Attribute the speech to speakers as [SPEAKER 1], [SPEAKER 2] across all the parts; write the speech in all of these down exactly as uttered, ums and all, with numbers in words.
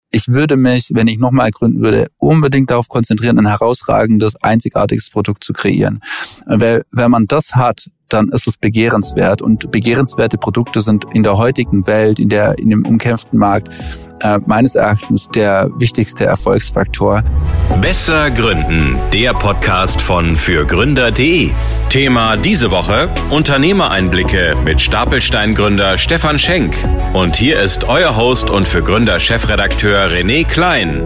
[SPEAKER 1] ich würde mich, wenn ich nochmal gründen würde, unbedingt darauf konzentrieren, ein herausragendes, einzigartiges Produkt zu kreieren. Weil wenn man das hat, dann ist es begehrenswert. Und begehrenswerte Produkte sind in der heutigen Welt, in der in dem umkämpften Markt, äh, meines Erachtens der wichtigste Erfolgsfaktor.
[SPEAKER 2] Besser gründen, der Podcast von fürgründer punkt de. Thema diese Woche: Unternehmereinblicke mit Stapelstein-Gründer Stefan Schenk. Und hier ist euer Host und für Gründer-Chefredakteur René Klein.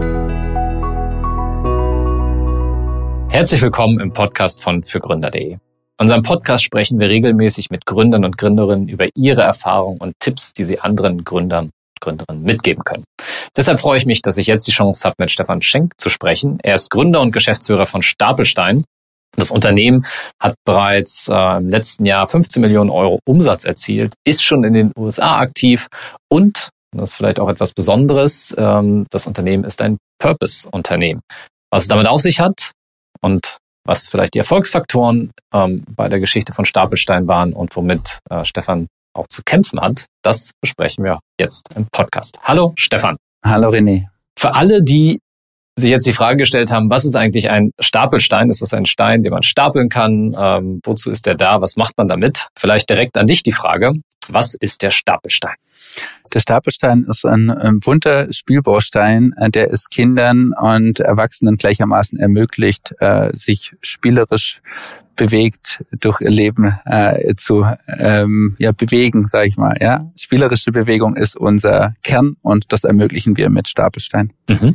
[SPEAKER 3] Herzlich willkommen im Podcast von fürgründer punkt de. In unserem Podcast sprechen wir regelmäßig mit Gründern und Gründerinnen über ihre Erfahrungen und Tipps, die sie anderen Gründern und Gründerinnen mitgeben können. Deshalb freue ich mich, dass ich jetzt die Chance habe, mit Stefan Schenk zu sprechen. Er ist Gründer und Geschäftsführer von Stapelstein. Das Unternehmen hat bereits äh, im letzten Jahr fünfzehn Millionen Euro Umsatz erzielt, ist schon in den U S A aktiv und, das ist vielleicht auch etwas Besonderes, ähm, das Unternehmen ist ein Purpose-Unternehmen. Was es damit auf sich hat und was vielleicht die Erfolgsfaktoren ähm, bei der Geschichte von Stapelstein waren und womit äh, Stefan auch zu kämpfen hat, das besprechen wir jetzt im Podcast. Hallo Stefan.
[SPEAKER 1] Hallo René.
[SPEAKER 3] Für alle, die sich jetzt die Frage gestellt haben, was ist eigentlich ein Stapelstein? Ist das ein Stein, den man stapeln kann? Ähm, wozu ist der da? Was macht man damit? Vielleicht direkt an dich die Frage, was ist der Stapelstein?
[SPEAKER 1] Der Stapelstein ist ein, ein bunter Spielbaustein, der es Kindern und Erwachsenen gleichermaßen ermöglicht, äh, sich spielerisch bewegt durch ihr Leben äh, zu ähm, ja bewegen, sage ich mal. Ja, spielerische Bewegung ist unser Kern und das ermöglichen wir mit Stapelstein.
[SPEAKER 3] Mhm.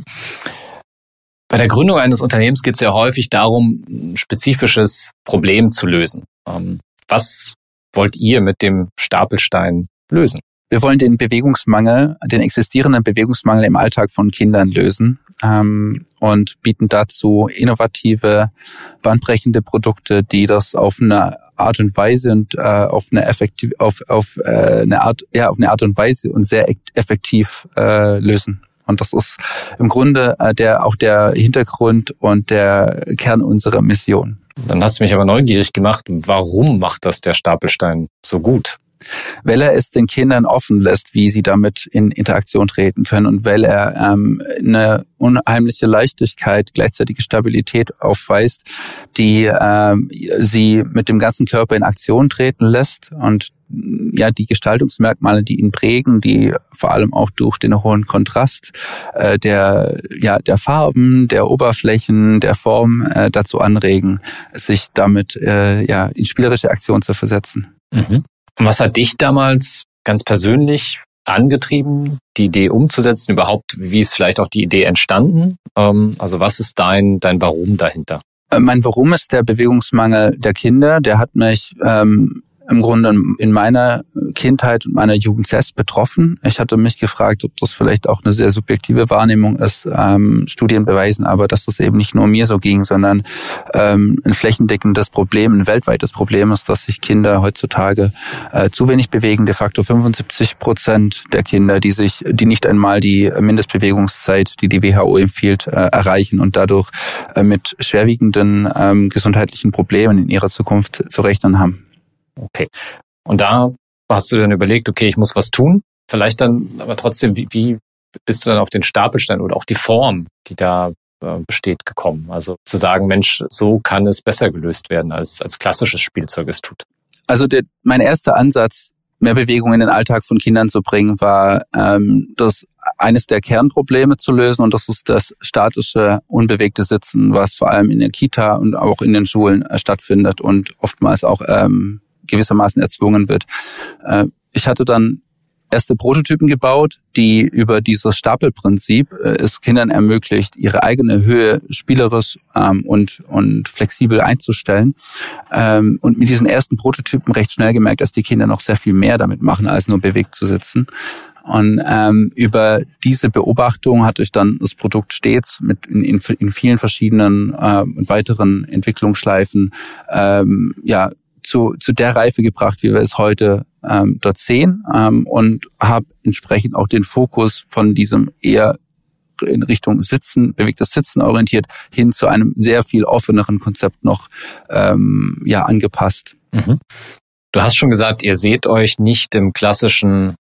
[SPEAKER 3] Bei der Gründung eines Unternehmens geht es ja häufig darum, ein spezifisches Problem zu lösen. Ähm, was wollt ihr mit dem Stapelstein lösen?
[SPEAKER 1] Wir wollen den Bewegungsmangel, den existierenden Bewegungsmangel im Alltag von Kindern lösen ähm, und bieten dazu innovative, bahnbrechende Produkte, die das auf eine Art und Weise und äh, auf eine effektiv, auf auf äh, eine Art, ja auf eine Art und Weise und sehr effektiv äh, lösen. Und das ist im Grunde äh, der auch der Hintergrund und der Kern unserer Mission.
[SPEAKER 3] Dann hast du mich aber neugierig gemacht. Warum macht das der Stapelstein so gut?
[SPEAKER 1] Weil er es den Kindern offen lässt, wie sie damit in Interaktion treten können und weil er ähm, eine unheimliche Leichtigkeit, gleichzeitige Stabilität aufweist, die ähm, sie mit dem ganzen Körper in Aktion treten lässt und ja die Gestaltungsmerkmale, die ihn prägen, die vor allem auch durch den hohen Kontrast äh, der ja der Farben, der Oberflächen, der Form äh, dazu anregen, sich damit äh, ja in spielerische Aktion zu versetzen.
[SPEAKER 3] Mhm. Und was hat dich damals ganz persönlich angetrieben, die Idee umzusetzen? Überhaupt, wie ist vielleicht auch die Idee entstanden? Also was ist dein dein Warum dahinter?
[SPEAKER 1] Mein Warum ist der Bewegungsmangel der Kinder. Der hat mich ähm, im Grunde in meiner Kindheit und meiner Jugend selbst betroffen. Ich hatte mich gefragt, ob das vielleicht auch eine sehr subjektive Wahrnehmung ist. Ähm, Studien beweisen aber, dass das eben nicht nur mir so ging, sondern ähm, ein flächendeckendes Problem, ein weltweites Problem ist, dass sich Kinder heutzutage äh, zu wenig bewegen. De facto fünfundsiebzig Prozent der Kinder, die sich, die nicht einmal die Mindestbewegungszeit, die die W H O empfiehlt, äh, erreichen und dadurch äh, mit schwerwiegenden ähm, gesundheitlichen Problemen in ihrer Zukunft zu rechnen haben.
[SPEAKER 3] Okay. Und da hast du dann überlegt, okay, ich muss was tun. Vielleicht dann, aber trotzdem, wie, wie bist du dann auf den Stapelstein oder auch die Form, die da äh, besteht, gekommen? Also zu sagen, Mensch, so kann es besser gelöst werden, als als klassisches Spielzeug es tut.
[SPEAKER 1] Also der, mein erster Ansatz, mehr Bewegung in den Alltag von Kindern zu bringen, war ähm, das eines der Kernprobleme zu lösen und das ist das statische, unbewegte Sitzen, was vor allem in der Kita und auch in den Schulen äh, stattfindet und oftmals auch ähm, gewissermaßen erzwungen wird. Äh, ich hatte dann erste Prototypen gebaut, die über dieses Stapelprinzip äh, es Kindern ermöglicht, ihre eigene Höhe spielerisch ähm, und und flexibel einzustellen. Ähm, und mit diesen ersten Prototypen recht schnell gemerkt, dass die Kinder noch sehr viel mehr damit machen, als nur bewegt zu sitzen. Und ähm, über diese Beobachtung hatte ich dann das Produkt stets mit in, in, in vielen verschiedenen äh, weiteren Entwicklungsschleifen ähm, ja zu zu der Reife gebracht, wie wir es heute ähm, dort sehen, ähm, und habe entsprechend auch den Fokus von diesem eher in Richtung Sitzen, bewegtes Sitzen orientiert, hin zu einem sehr viel offeneren Konzept noch ähm, ja angepasst.
[SPEAKER 3] Mhm. Du hast schon gesagt, ihr seht euch nicht im klassischen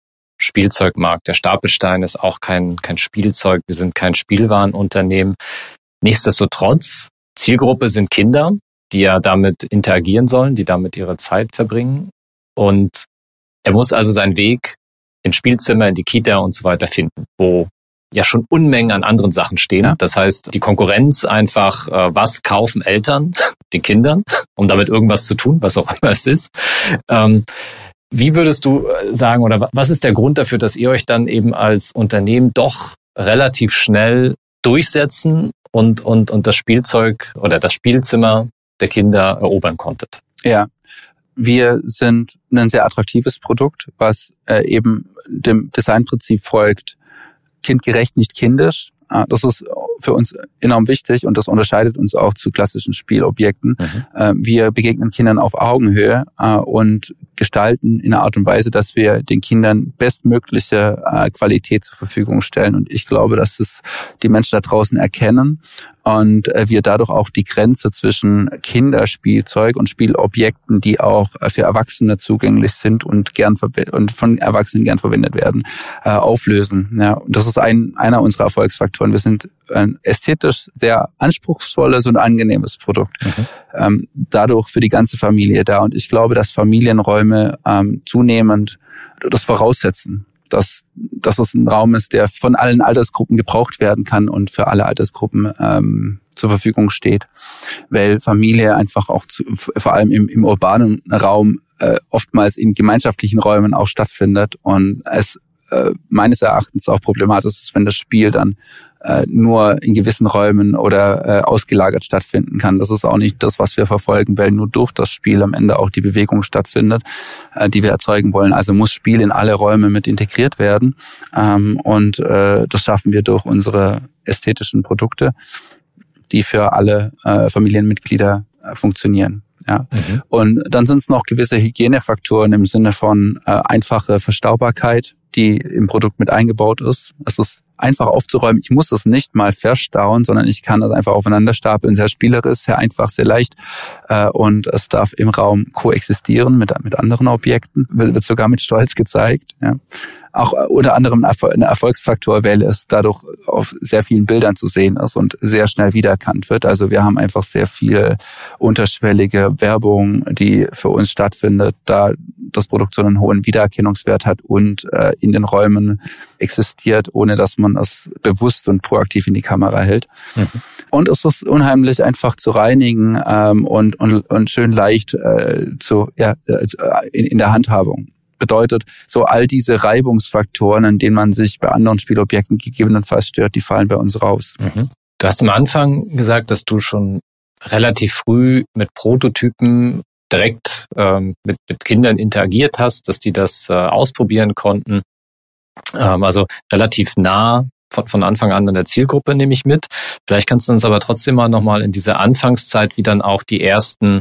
[SPEAKER 3] Spielzeugmarkt. Der Stapelstein ist auch kein, kein Spielzeug. Wir sind kein Spielwarenunternehmen. Nichtsdestotrotz, Zielgruppe sind Kinder, die ja damit interagieren sollen, die damit ihre Zeit verbringen. Und er muss also seinen Weg ins Spielzimmer, in die Kita und so weiter finden, wo ja schon Unmengen an anderen Sachen stehen. Ja. Das heißt, die Konkurrenz einfach, was kaufen Eltern den Kindern, um damit irgendwas zu tun, was auch immer es ist. Ähm, wie würdest du sagen, oder was ist der Grund dafür, dass ihr euch dann eben als Unternehmen doch relativ schnell durchsetzen und, und, und das Spielzeug oder das Spielzimmer der Kinder erobern konntet?
[SPEAKER 1] Ja, wir sind ein sehr attraktives Produkt, was äh, eben dem Designprinzip folgt, kindgerecht, nicht kindisch. Das ist für uns enorm wichtig und das unterscheidet uns auch zu klassischen Spielobjekten. Mhm. Wir begegnen Kindern auf Augenhöhe und gestalten in einer Art und Weise, dass wir den Kindern bestmögliche Qualität zur Verfügung stellen. Und ich glaube, dass es die Menschen da draußen erkennen und wir dadurch auch die Grenze zwischen Kinderspielzeug und Spielobjekten, die auch für Erwachsene zugänglich sind und gern und von Erwachsenen gern verwendet werden, auflösen. Ja, und das ist ein einer unserer Erfolgsfaktoren. Wir sind ein ästhetisch sehr anspruchsvolles und angenehmes Produkt. Mhm. Ähm, dadurch für die ganze Familie da. Und ich glaube, dass Familienräume ähm, zunehmend das voraussetzen, dass, dass es ein Raum ist, der von allen Altersgruppen gebraucht werden kann und für alle Altersgruppen ähm, zur Verfügung steht. Weil Familie einfach auch zu, vor allem im, im urbanen Raum äh, oftmals in gemeinschaftlichen Räumen auch stattfindet und es äh, meines Erachtens auch problematisch ist, wenn das Spiel dann äh, nur in gewissen Räumen oder äh, ausgelagert stattfinden kann. Das ist auch nicht das, was wir verfolgen, weil nur durch das Spiel am Ende auch die Bewegung stattfindet, äh, die wir erzeugen wollen. Also muss Spiel in alle Räume mit integriert werden ähm, und äh, das schaffen wir durch unsere ästhetischen Produkte, die für alle äh, Familienmitglieder äh, funktionieren. Ja. Mhm. Und dann sind es noch gewisse Hygienefaktoren im Sinne von äh, einfache Verstaubarkeit, die im Produkt mit eingebaut ist. Es ist einfach aufzuräumen. Ich muss das nicht mal verstauen, sondern ich kann das einfach aufeinander stapeln. Sehr spielerisch, sehr einfach, sehr leicht. Äh, und es darf im Raum koexistieren mit, mit anderen Objekten. Wird, wird sogar mit Stolz gezeigt. Ja. Auch unter anderem ein Erfolgsfaktor, weil es dadurch auf sehr vielen Bildern zu sehen ist und sehr schnell wiedererkannt wird. Also wir haben einfach sehr viel unterschwellige Werbung, die für uns stattfindet, da das Produkt so einen hohen Wiedererkennungswert hat und äh, in den Räumen existiert, ohne dass man es bewusst und proaktiv in die Kamera hält. Mhm. Und es ist unheimlich einfach zu reinigen ähm, und, und, und schön leicht äh, zu ja in, in der Handhabung. Bedeutet, so all diese Reibungsfaktoren, an denen man sich bei anderen Spielobjekten gegebenenfalls stört, die fallen bei uns raus.
[SPEAKER 3] Mhm. Du hast am Anfang gesagt, dass du schon relativ früh mit Prototypen direkt ähm, mit, mit Kindern interagiert hast, dass die das äh, ausprobieren konnten. Ähm, also relativ nah von, von Anfang an an der Zielgruppe, nehme ich mit. Vielleicht kannst du uns aber trotzdem mal nochmal in dieser Anfangszeit, wie dann auch die ersten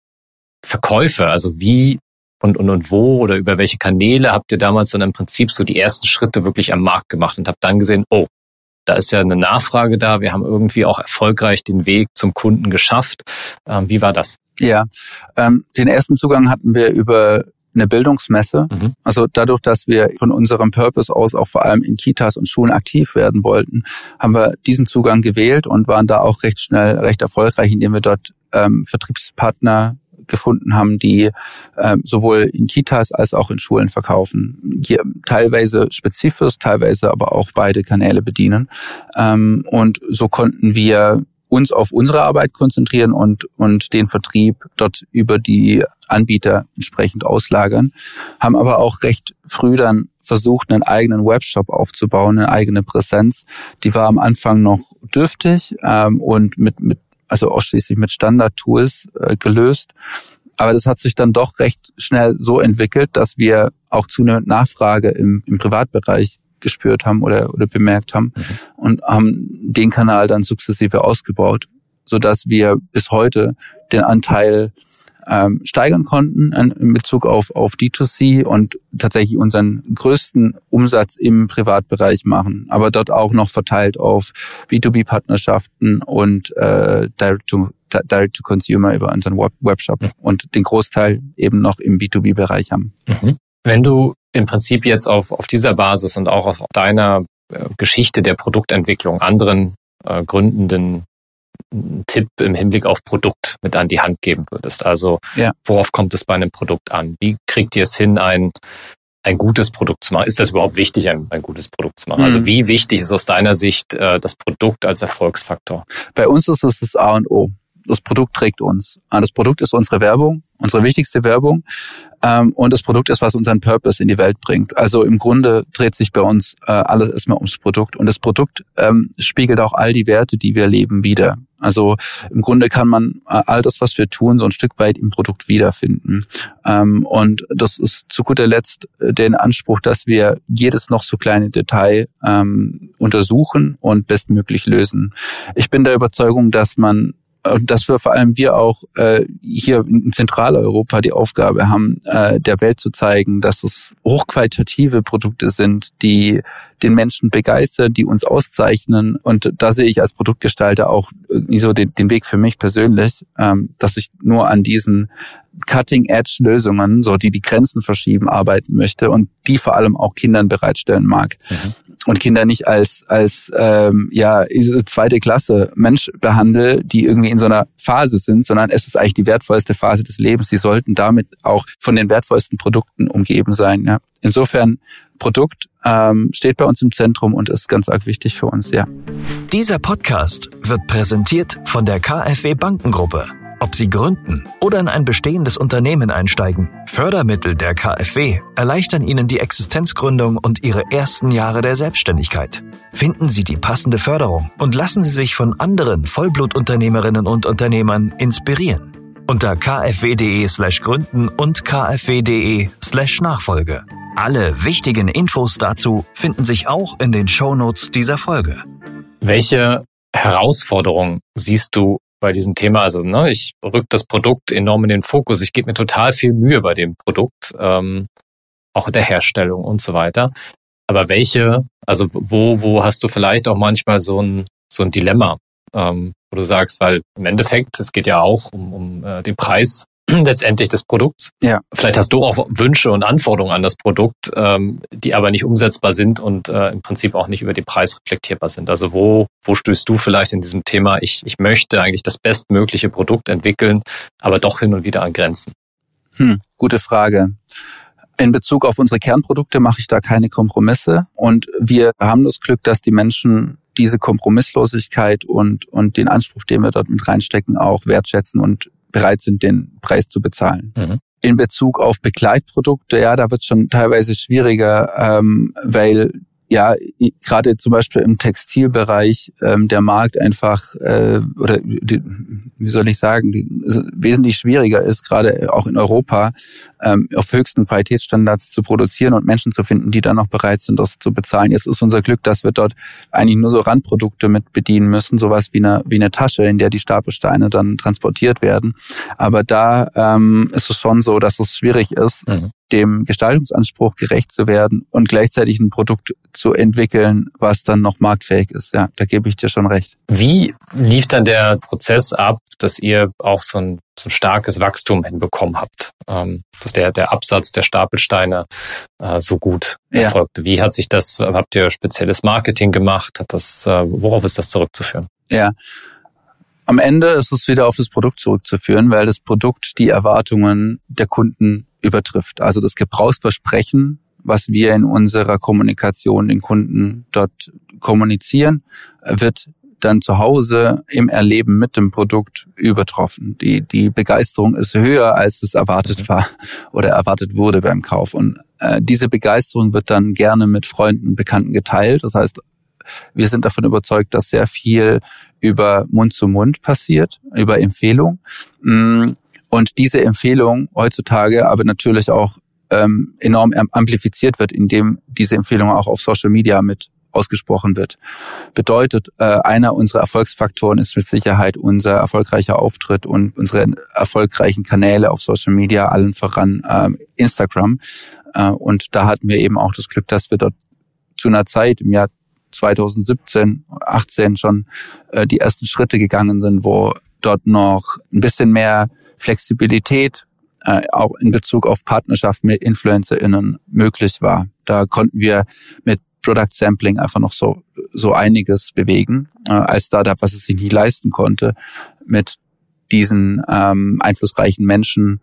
[SPEAKER 3] Verkäufe, also wie Und, und, und wo oder über welche Kanäle habt ihr damals dann im Prinzip so die ersten Schritte wirklich am Markt gemacht und habt dann gesehen, oh, da ist ja eine Nachfrage da, wir haben irgendwie auch erfolgreich den Weg zum Kunden geschafft. Ähm, wie war das?
[SPEAKER 1] Ja, ähm, den ersten Zugang hatten wir über eine Bildungsmesse. Mhm. Also dadurch, dass wir von unserem Purpose aus auch vor allem in Kitas und Schulen aktiv werden wollten, haben wir diesen Zugang gewählt und waren da auch recht schnell, recht erfolgreich, indem wir dort ähm, Vertriebspartner gefunden haben, die äh, sowohl in Kitas als auch in Schulen verkaufen. Hier, teilweise spezifisch, teilweise aber auch beide Kanäle bedienen. Ähm, und so konnten wir uns auf unsere Arbeit konzentrieren und und den Vertrieb dort über die Anbieter entsprechend auslagern, haben aber auch recht früh dann versucht, einen eigenen Webshop aufzubauen, eine eigene Präsenz. Die war am Anfang noch dürftig ähm, und mit mit also ausschließlich mit Standard-Tools äh, gelöst. Aber das hat sich dann doch recht schnell so entwickelt, dass wir auch zunehmend Nachfrage im, im Privatbereich gespürt haben oder, oder bemerkt haben mhm. und haben den Kanal dann sukzessive ausgebaut, sodass wir bis heute den Anteil ähm, steigern konnten in Bezug auf, auf D zwei C und tatsächlich unseren größten Umsatz im Privatbereich machen, aber dort auch noch verteilt auf B zwei B-Partnerschaften und äh, Direct-to, Direct-to-Consumer über unseren Web- Webshop mhm. und den Großteil eben noch im B zwei B-Bereich haben.
[SPEAKER 3] Mhm. Wenn du im Prinzip jetzt auf, auf dieser Basis und auch auf deiner äh, Geschichte der Produktentwicklung anderen äh, Gründenden einen Tipp im Hinblick auf Produkt mit an die Hand geben würdest? Also ja. Worauf kommt es bei einem Produkt an? Wie kriegt ihr es hin, ein ein gutes Produkt zu machen? Ist das überhaupt wichtig, ein, ein gutes Produkt zu machen? Mhm. Also wie wichtig ist aus deiner Sicht äh, das Produkt als Erfolgsfaktor?
[SPEAKER 1] Bei uns ist es das A und O. Das Produkt trägt uns. Das Produkt ist unsere Werbung, unsere wichtigste Werbung. Und das Produkt ist, was unseren Purpose in die Welt bringt. Also im Grunde dreht sich bei uns alles erstmal ums Produkt. Und das Produkt ähm, spiegelt auch all die Werte, die wir leben, wider. Also im Grunde kann man all das, was wir tun, so ein Stück weit im Produkt wiederfinden. Ähm, und das ist zu guter Letzt den Anspruch, dass wir jedes noch so kleine Detail ähm, untersuchen und bestmöglich lösen. Ich bin der Überzeugung, dass man Und dass wir vor allem wir auch äh, hier in Zentraleuropa die Aufgabe haben, äh, der Welt zu zeigen, dass es hochqualitative Produkte sind, die den Menschen begeistern, die uns auszeichnen. Und da sehe ich als Produktgestalter auch irgendwie so den, den Weg für mich persönlich, ähm, dass ich nur an diesen Cutting-Edge-Lösungen, so die die Grenzen verschieben, arbeiten möchte und die vor allem auch Kindern bereitstellen mag. Mhm. Und Kinder nicht als als ähm, ja zweite Klasse Mensch behandle, die irgendwie in so einer Phase sind, sondern es ist eigentlich die wertvollste Phase des Lebens. Sie sollten damit auch von den wertvollsten Produkten umgeben sein. Ja. Insofern Produkt ähm, steht bei uns im Zentrum und ist ganz arg wichtig für uns. Ja.
[SPEAKER 4] Dieser Podcast wird präsentiert von der KfW Bankengruppe. Ob Sie gründen oder in ein bestehendes Unternehmen einsteigen, Fördermittel der KfW erleichtern Ihnen die Existenzgründung und Ihre ersten Jahre der Selbstständigkeit. Finden Sie die passende Förderung und lassen Sie sich von anderen Vollblutunternehmerinnen und Unternehmern inspirieren. Unter kfw.de slash gründen und kfw.de slash Nachfolge. Alle wichtigen Infos dazu finden sich auch in den Shownotes dieser Folge.
[SPEAKER 3] Welche Herausforderungen siehst du bei diesem Thema? Also ne, ich rück das Produkt enorm in den Fokus. Ich gebe mir total viel Mühe bei dem Produkt, ähm, auch in der Herstellung und so weiter. Aber welche, also wo wo hast du vielleicht auch manchmal so ein so ein Dilemma, ähm, wo du sagst, weil im Endeffekt, es geht ja auch um, um äh, den Preis letztendlich des Produkts.
[SPEAKER 1] Ja.
[SPEAKER 3] Vielleicht hast du auch Wünsche und Anforderungen an das Produkt, ähm, die aber nicht umsetzbar sind und äh, im Prinzip auch nicht über den Preis reflektierbar sind. Also wo wo stößt du vielleicht in diesem Thema, ich ich möchte eigentlich das bestmögliche Produkt entwickeln, aber doch hin und wieder an Grenzen?
[SPEAKER 1] Hm, gute Frage. In Bezug auf unsere Kernprodukte mache ich da keine Kompromisse. Und wir haben das Glück, dass die Menschen diese Kompromisslosigkeit und und den Anspruch, den wir dort mit reinstecken, auch wertschätzen und bereit sind, den Preis zu bezahlen. Mhm. In Bezug auf Begleitprodukte, ja, da wird es schon teilweise schwieriger, ähm, weil ja gerade zum Beispiel im Textilbereich ähm, der Markt einfach äh, oder die, wie soll ich sagen, die, wesentlich schwieriger ist, gerade auch in Europa ähm, auf höchsten Qualitätsstandards zu produzieren und Menschen zu finden, die dann noch bereit sind, das zu bezahlen. Jetzt ist unser Glück, dass wir dort eigentlich nur so Randprodukte mit bedienen müssen, sowas wie eine wie eine Tasche, in der die Stapelsteine dann transportiert werden. Aber da ähm, ist es schon so, dass es schwierig ist, mhm. dem Gestaltungsanspruch gerecht zu werden und gleichzeitig ein Produkt zu entwickeln, was dann noch marktfähig ist. Ja, da gebe ich dir schon recht.
[SPEAKER 3] Wie lief dann der Prozess ab, dass ihr auch so ein, so ein starkes Wachstum hinbekommen habt, ähm, dass der der Absatz der Stapelsteine äh, so gut erfolgte? Ja. Wie hat sich das? Habt ihr spezielles Marketing gemacht? Hat das? Äh, worauf ist das zurückzuführen?
[SPEAKER 1] Ja. Am Ende ist es wieder auf das Produkt zurückzuführen, weil das Produkt die Erwartungen der Kunden übertrifft. Also das Gebrauchsversprechen, was wir in unserer Kommunikation den Kunden dort kommunizieren, wird dann zu Hause im Erleben mit dem Produkt übertroffen. Die, die Begeisterung ist höher, als es erwartet war oder erwartet wurde beim Kauf. Und äh, diese Begeisterung wird dann gerne mit Freunden und Bekannten geteilt. Das heißt, wir sind davon überzeugt, dass sehr viel über Mund zu Mund passiert, über Empfehlung. Und diese Empfehlung heutzutage aber natürlich auch ähm, enorm amplifiziert wird, indem diese Empfehlung auch auf Social Media mit ausgesprochen wird. Bedeutet, äh, einer unserer Erfolgsfaktoren ist mit Sicherheit unser erfolgreicher Auftritt und unsere erfolgreichen Kanäle auf Social Media, allen voran äh, Instagram. Äh, und da hatten wir eben auch das Glück, dass wir dort zu einer Zeit im Jahr zwanzig siebzehn, achtzehn schon äh, die ersten Schritte gegangen sind, wo dort noch ein bisschen mehr Flexibilität äh, auch in Bezug auf Partnerschaften mit InfluencerInnen möglich war. Da konnten wir mit Product Sampling einfach noch so so einiges bewegen äh, als Startup, was es sich nicht leisten konnte, mit diesen ähm, einflussreichen Menschen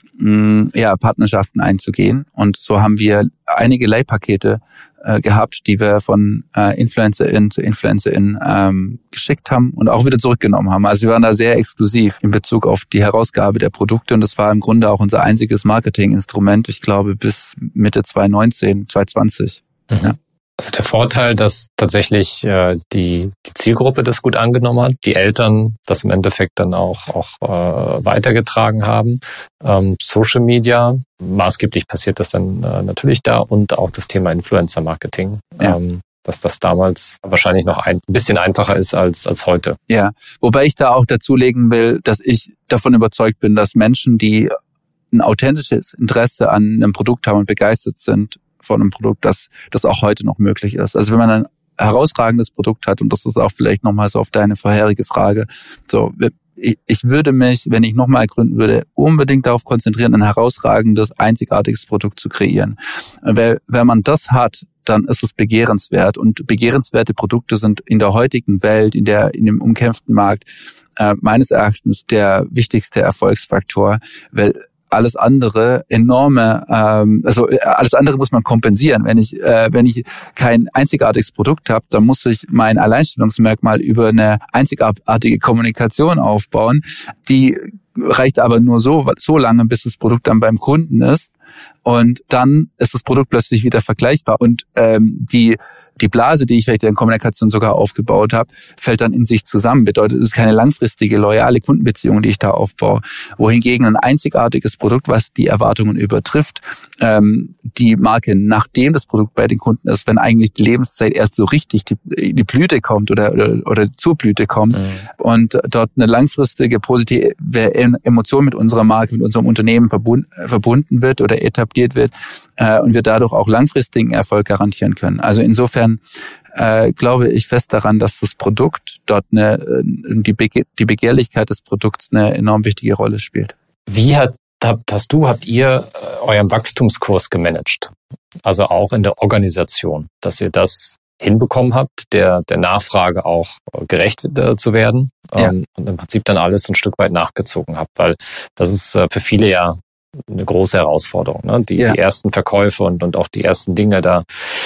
[SPEAKER 1] mh, ja Partnerschaften einzugehen. Und so haben wir einige Leihpakete äh, gehabt, die wir von äh, InfluencerInnen zu InfluencerInnen ähm, geschickt haben und auch wieder zurückgenommen haben. Also wir waren da sehr exklusiv in Bezug auf die Herausgabe der Produkte und das war im Grunde auch unser einziges Marketinginstrument, ich glaube bis Mitte zwanzig neunzehn, zwanzig zwanzig.
[SPEAKER 3] Mhm.
[SPEAKER 1] Ja.
[SPEAKER 3] Also der Vorteil, dass tatsächlich äh, die die Zielgruppe das gut angenommen hat, die Eltern das im Endeffekt dann auch auch äh, weitergetragen haben, ähm, Social Media, maßgeblich passiert das dann äh, natürlich da und auch das Thema Influencer-Marketing,
[SPEAKER 1] ja.
[SPEAKER 3] ähm, dass das damals wahrscheinlich noch ein bisschen einfacher ist als als heute.
[SPEAKER 1] Ja, wobei ich da auch dazulegen will, dass ich davon überzeugt bin, dass Menschen, die ein authentisches Interesse an einem Produkt haben und begeistert sind von einem Produkt, dass das auch heute noch möglich ist. Also wenn man ein herausragendes Produkt hat, und das ist auch vielleicht nochmal so auf deine vorherige Frage, so ich würde mich, wenn ich nochmal gründen würde, unbedingt darauf konzentrieren, ein herausragendes, einzigartiges Produkt zu kreieren. Weil wenn man das hat, dann ist es begehrenswert. Und begehrenswerte Produkte sind in der heutigen Welt, in der in dem umkämpften Markt, äh, meines Erachtens der wichtigste Erfolgsfaktor, weil alles andere enorme, ähm, also alles andere muss man kompensieren. Wenn ich, äh, wenn ich kein einzigartiges Produkt habe, dann muss ich mein Alleinstellungsmerkmal über eine einzigartige Kommunikation aufbauen. Die reicht aber nur so, so lange, bis das Produkt dann beim Kunden ist. Und dann ist das Produkt plötzlich wieder vergleichbar. Und ähm, die die Blase, die ich vielleicht in Kommunikation sogar aufgebaut habe, fällt dann in sich zusammen. Bedeutet, es ist keine langfristige, loyale Kundenbeziehung, die ich da aufbaue. Wohingegen ein einzigartiges Produkt, was die Erwartungen übertrifft, ähm, die Marke, nachdem das Produkt bei den Kunden ist, wenn eigentlich die Lebenszeit erst so richtig die, die Blüte kommt oder, oder, oder zur Blüte kommt mhm. und dort eine langfristige positive Emotion mit unserer Marke, mit unserem Unternehmen verbunden, verbunden wird oder etabliert wird äh, und wir dadurch auch langfristigen Erfolg garantieren können. Also insofern Äh, glaube ich fest daran, dass das Produkt dort eine, die, Bege- die Begehrlichkeit des Produkts eine enorm wichtige Rolle spielt.
[SPEAKER 3] Wie hat, hast du, habt ihr euren Wachstumskurs gemanagt? Also auch in der Organisation, dass ihr das hinbekommen habt, der, der Nachfrage auch gerecht äh, zu werden
[SPEAKER 1] ja.
[SPEAKER 3] ähm, und im Prinzip dann alles ein Stück weit nachgezogen habt, weil das ist äh, für viele ja eine große Herausforderung, ne? Die, ja. die ersten Verkäufe und, und auch die ersten Dinge da,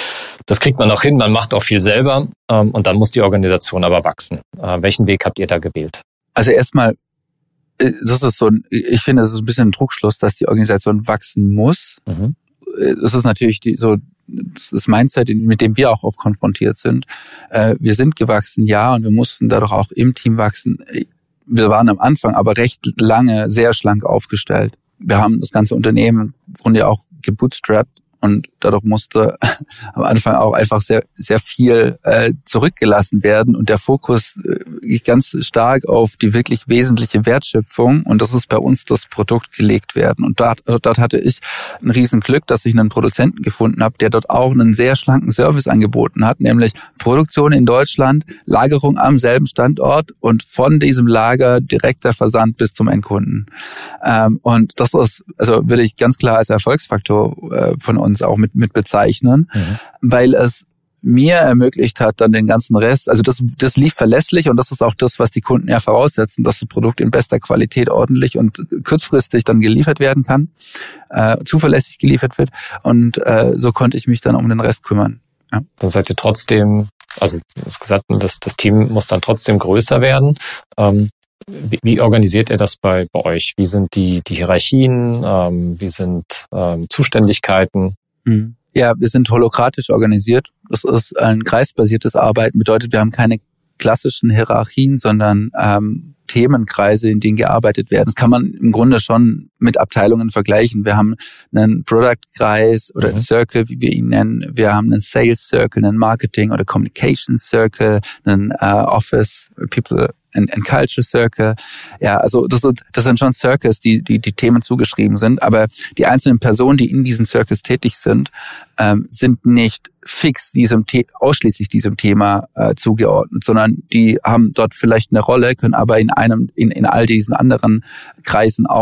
[SPEAKER 3] das kriegt man noch hin, man macht auch viel selber ähm, und dann muss die Organisation aber wachsen. Äh, welchen Weg habt ihr da gewählt?
[SPEAKER 1] Also erstmal, das ist so ein, ich finde, das ist ein bisschen ein Trugschluss, dass die Organisation wachsen muss. Mhm. Das ist natürlich die, so das Mindset, mit dem wir auch oft konfrontiert sind. Äh, wir sind gewachsen, ja, und wir mussten dadurch auch im Team wachsen. Wir waren am Anfang aber recht lange sehr schlank aufgestellt. Wir haben das ganze Unternehmen im Grunde auch gebootstrapped und dadurch musste am Anfang auch einfach sehr sehr viel äh, zurückgelassen werden und der Fokus äh, ganz stark auf die wirklich wesentliche Wertschöpfung und das ist bei uns das Produkt gelegt werden. Und dort, dort hatte ich ein riesen Glück, dass ich einen Produzenten gefunden habe, der dort auch einen sehr schlanken Service angeboten hat, nämlich Produktion in Deutschland, Lagerung am selben Standort und von diesem Lager direkter Versand bis zum Endkunden. Ähm, und das ist, also würde ich ganz klar als Erfolgsfaktor äh, von uns auch mit, mit bezeichnen, mhm. weil es mir ermöglicht hat, dann den ganzen Rest, also das, das lief verlässlich und das ist auch das, was die Kunden ja voraussetzen, dass das Produkt in bester Qualität ordentlich und kurzfristig dann geliefert werden kann, äh, zuverlässig geliefert wird und äh, so konnte ich mich dann um den Rest kümmern. Ja.
[SPEAKER 3] Dann seid ihr trotzdem, also du hast gesagt, das, das Team muss dann trotzdem größer werden. Ähm, Wie, wie organisiert ihr das bei, bei euch? Wie sind die, die Hierarchien? Ähm, wie sind ähm, Zuständigkeiten?
[SPEAKER 1] Ja, wir sind holokratisch organisiert. Das ist ein kreisbasiertes Arbeiten. Bedeutet, wir haben keine klassischen Hierarchien, sondern ähm, Themenkreise, in denen gearbeitet werden. Das kann man im Grunde schon mit Abteilungen vergleichen. Wir haben einen Product-Kreis oder mhm. Circle, wie wir ihn nennen. Wir haben einen Sales-Circle, einen Marketing- oder Communication-Circle, einen uh, Office, People and, and Culture Circle. Ja, also das sind, das sind schon Circles, die, die, die Themen zugeschrieben sind. Aber die einzelnen Personen, die in diesen Circles tätig sind, ähm, sind nicht fix diesem The- ausschließlich diesem Thema äh, zugeordnet, sondern die haben dort vielleicht eine Rolle, können aber in einem, in, in all diesen anderen Kreisen auch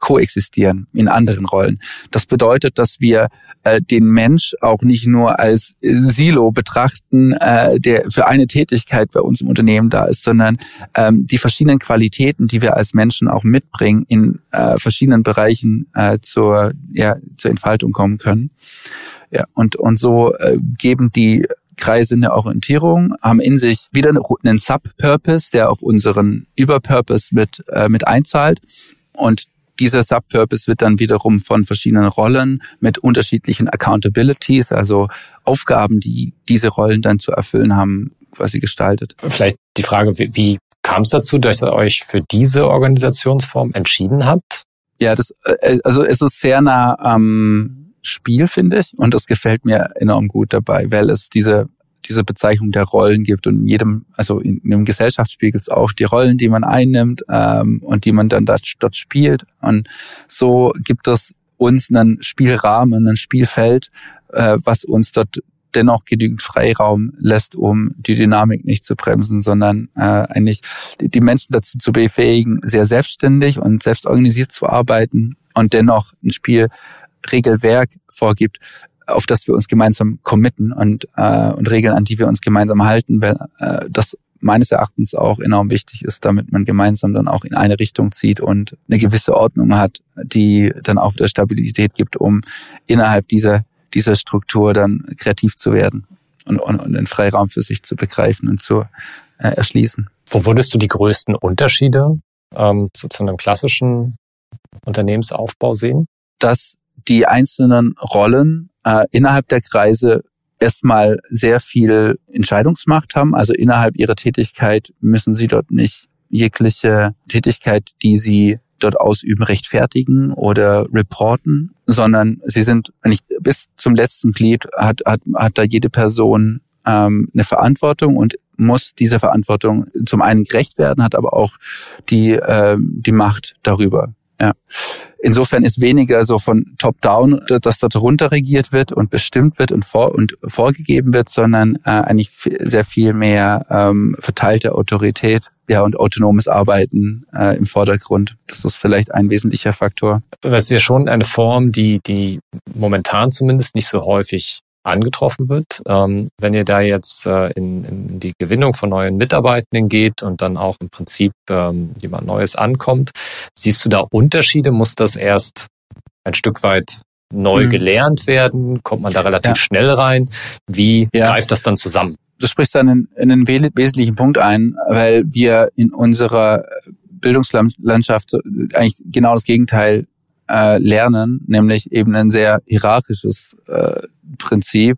[SPEAKER 1] koexistieren in anderen Rollen. Das bedeutet, dass wir äh, den Mensch auch nicht nur als Silo betrachten, äh, der für eine Tätigkeit bei uns im Unternehmen da ist, sondern ähm, die verschiedenen Qualitäten, die wir als Menschen auch mitbringen, in äh, verschiedenen Bereichen äh, zur, ja, zur Entfaltung kommen können. Ja, und, und so äh, geben die Kreise eine Orientierung, haben in sich wieder einen Sub-Purpose, der auf unseren Über-Purpose mit, äh, mit einzahlt. Und dieser Sub-Purpose wird dann wiederum von verschiedenen Rollen mit unterschiedlichen Accountabilities, also Aufgaben, die diese Rollen dann zu erfüllen haben, quasi gestaltet.
[SPEAKER 3] Vielleicht die Frage, wie, wie kam es dazu, dass ihr euch für diese Organisationsform entschieden habt?
[SPEAKER 1] Ja, das, also es ist sehr nah am Spiel, finde ich, und das gefällt mir enorm gut dabei, weil es diese diese Bezeichnung der Rollen gibt und in jedem, also in, in einem Gesellschaftsspiel gibt es auch die Rollen, die man einnimmt ähm, und die man dann dort, dort spielt, und so gibt es uns einen Spielrahmen, ein Spielfeld, äh, was uns dort dennoch genügend Freiraum lässt, um die Dynamik nicht zu bremsen, sondern äh, eigentlich die, die Menschen dazu zu befähigen, sehr selbstständig und selbstorganisiert zu arbeiten und dennoch ein Spielregelwerk vorgibt, auf das wir uns gemeinsam committen und, äh, und Regeln, an die wir uns gemeinsam halten, weil äh, das meines Erachtens auch enorm wichtig ist, damit man gemeinsam dann auch in eine Richtung zieht und eine gewisse Ordnung hat, die dann auch wieder Stabilität gibt, um innerhalb dieser dieser Struktur dann kreativ zu werden und, und, und den Freiraum für sich zu begreifen und zu äh, erschließen.
[SPEAKER 3] Wo würdest du die größten Unterschiede ähm, zu, zu einem klassischen Unternehmensaufbau sehen?
[SPEAKER 1] Dass die einzelnen Rollen äh, innerhalb der Kreise erstmal sehr viel Entscheidungsmacht haben. Also innerhalb ihrer Tätigkeit müssen sie dort nicht jegliche Tätigkeit, die sie dort ausüben, rechtfertigen oder reporten, sondern sie sind eigentlich bis zum letzten Glied hat hat hat da jede Person ähm, eine Verantwortung und muss dieser Verantwortung zum einen gerecht werden, hat aber auch die ähm, die Macht darüber. Ja. Insofern ist weniger so von Top-Down, dass dort runter regiert wird und bestimmt wird und vor und vorgegeben wird, sondern äh, eigentlich f- sehr viel mehr ähm, verteilte Autorität, ja, und autonomes Arbeiten äh, im Vordergrund. Das ist vielleicht ein wesentlicher Faktor.
[SPEAKER 3] Das ist ja schon eine Form, die die momentan zumindest nicht so häufig angetroffen wird. Ähm, wenn ihr da jetzt äh, in, in die Gewinnung von neuen Mitarbeitenden geht und dann auch im Prinzip ähm, jemand Neues ankommt, siehst du da Unterschiede? Muss das erst ein Stück weit neu mhm. gelernt werden? Kommt man da relativ ja. schnell rein? Wie ja. greift das dann zusammen?
[SPEAKER 1] Du sprichst dann in, in einen wesentlichen Punkt ein, weil wir in unserer Bildungslandschaft eigentlich genau das Gegenteil äh, lernen, nämlich eben ein sehr hierarchisches äh, Prinzip.